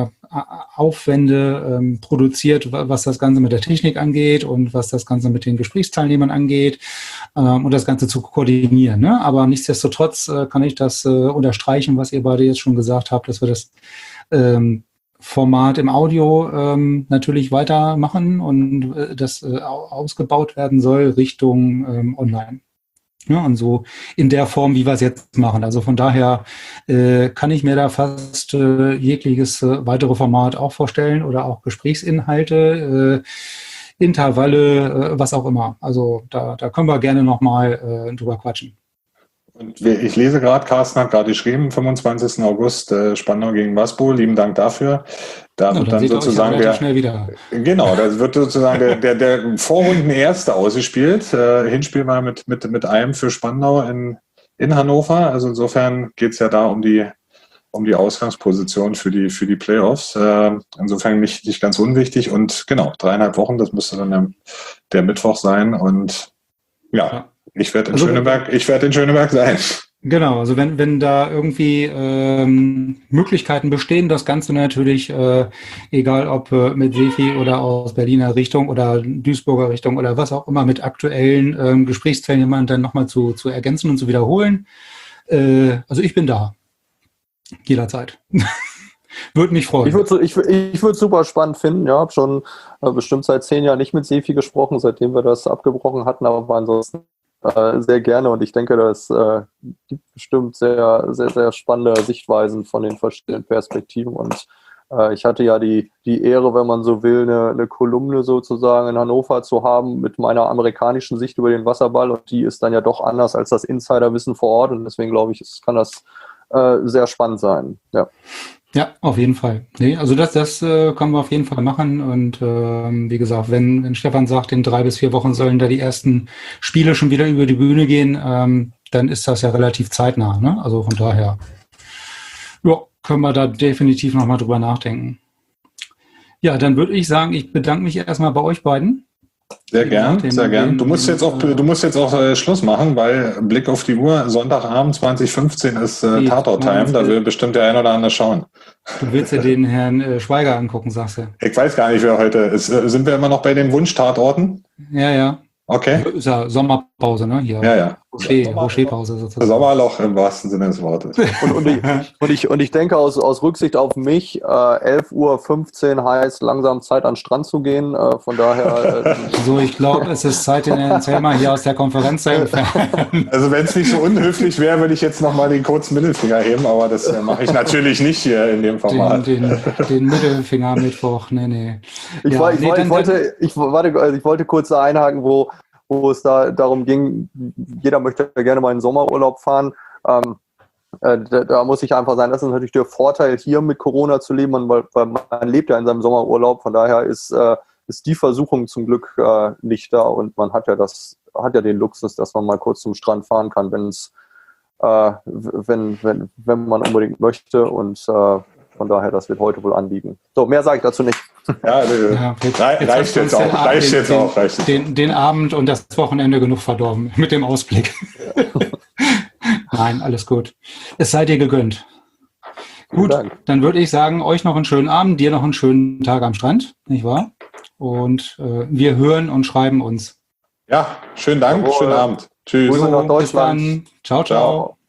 Aufwände produziert, was das Ganze mit der Technik angeht und was das Ganze mit den Gesprächsteilnehmern angeht, und das Ganze zu koordinieren. Ne? Aber nichtsdestotrotz kann ich das unterstreichen, was ihr beide jetzt schon gesagt habt, dass wir das Format im Audio natürlich weitermachen und das ausgebaut werden soll Richtung Online. Ja, und so in der Form, wie wir es jetzt machen. Also von daher kann ich mir da fast jegliches weitere Format auch vorstellen oder auch Gesprächsinhalte, Intervalle, was auch immer. Also da können wir gerne nochmal drüber quatschen. Und ich lese gerade, Carsten hat gerade geschrieben, 25. August Spandau gegen Waspo, lieben Dank dafür. Da wird dann sozusagen schnell wieder. Genau, da wird sozusagen der Vorrunden Erste ausgespielt. Hinspiel war mit einem für Spandau in Hannover. Also insofern geht es ja da um die Ausgangsposition für die Playoffs. Insofern nicht ganz unwichtig. Und genau, 3,5 Wochen, das müsste dann der Mittwoch sein. Und ja. Ich werde in Schöneberg sein. Genau, also wenn da irgendwie Möglichkeiten bestehen, das Ganze natürlich, egal ob mit Sefi oder aus Berliner Richtung oder Duisburger Richtung oder was auch immer, mit aktuellen Gesprächsteilnehmern dann nochmal zu ergänzen und zu wiederholen. Also ich bin da. Jederzeit. Würde mich freuen. Ich würde es super spannend finden. Ja, habe schon bestimmt seit 10 Jahren nicht mit Sefi gesprochen, seitdem wir das abgebrochen hatten, aber ansonsten sehr gerne, und ich denke, das gibt bestimmt sehr, sehr, sehr spannende Sichtweisen von den verschiedenen Perspektiven, und ich hatte ja die Ehre, wenn man so will, eine Kolumne sozusagen in Hannover zu haben mit meiner amerikanischen Sicht über den Wasserball, und die ist dann ja doch anders als das Insiderwissen vor Ort, und deswegen glaube ich, kann das sehr spannend sein. Ja. Ja, auf jeden Fall. Nee, also das können wir auf jeden Fall machen. Und wie gesagt, wenn Stefan sagt, in 3 bis 4 Wochen sollen da die ersten Spiele schon wieder über die Bühne gehen, dann ist das ja relativ zeitnah. Ne? Also von daher können wir da definitiv nochmal drüber nachdenken. Ja, dann würde ich sagen, ich bedanke mich erstmal bei euch beiden. Sehr gern. Du musst jetzt auch Schluss machen, weil Blick auf die Uhr, Sonntagabend 2015 ist Tatort-Time, da will bestimmt der ein oder andere schauen. Du willst ja den Herrn Schweiger angucken, sagst du. Ich weiß gar nicht, wer heute ist. Sind wir immer noch bei den Wunsch-Tatorten? Ja. Okay. Ist ja Sommerpause, ne? Hier. Ja. Rocherpause sozusagen. Sommerloch im wahrsten Sinne des Wortes. Und ich denke aus Rücksicht auf mich, 11:15 Uhr heißt langsam Zeit an den Strand zu gehen. Von daher. So, ich glaube, es ist Zeit, den Herrn Zellmer hier aus der Konferenz zu entfernen. Also wenn es nicht so unhöflich wäre, würde ich jetzt nochmal den kurzen Mittelfinger heben, aber das mache ich natürlich nicht hier in dem Format. Den Mittelfinger Mittwoch, nee. Ich wollte kurz einhaken, wo es da darum ging, jeder möchte gerne mal in den Sommerurlaub fahren. Da muss ich einfach sagen, das ist natürlich der Vorteil, hier mit Corona zu leben, weil man lebt ja in seinem Sommerurlaub. Von daher ist die Versuchung zum Glück nicht da und man hat ja den Luxus, dass man mal kurz zum Strand fahren kann, wenn man unbedingt möchte, und von daher, das wird heute wohl anliegen. So, mehr sage ich dazu nicht. Ja, reicht jetzt auch. Den Abend und das Wochenende genug verdorben mit dem Ausblick. Nein, alles gut. Es sei dir gegönnt. Gut, dann würde ich sagen, euch noch einen schönen Abend, dir noch einen schönen Tag am Strand, nicht wahr? Und wir hören und schreiben uns. Ja, schönen Dank, schönen Abend. Tschüss. Grüße nach Deutschland. Bis dann. Ciao, ciao.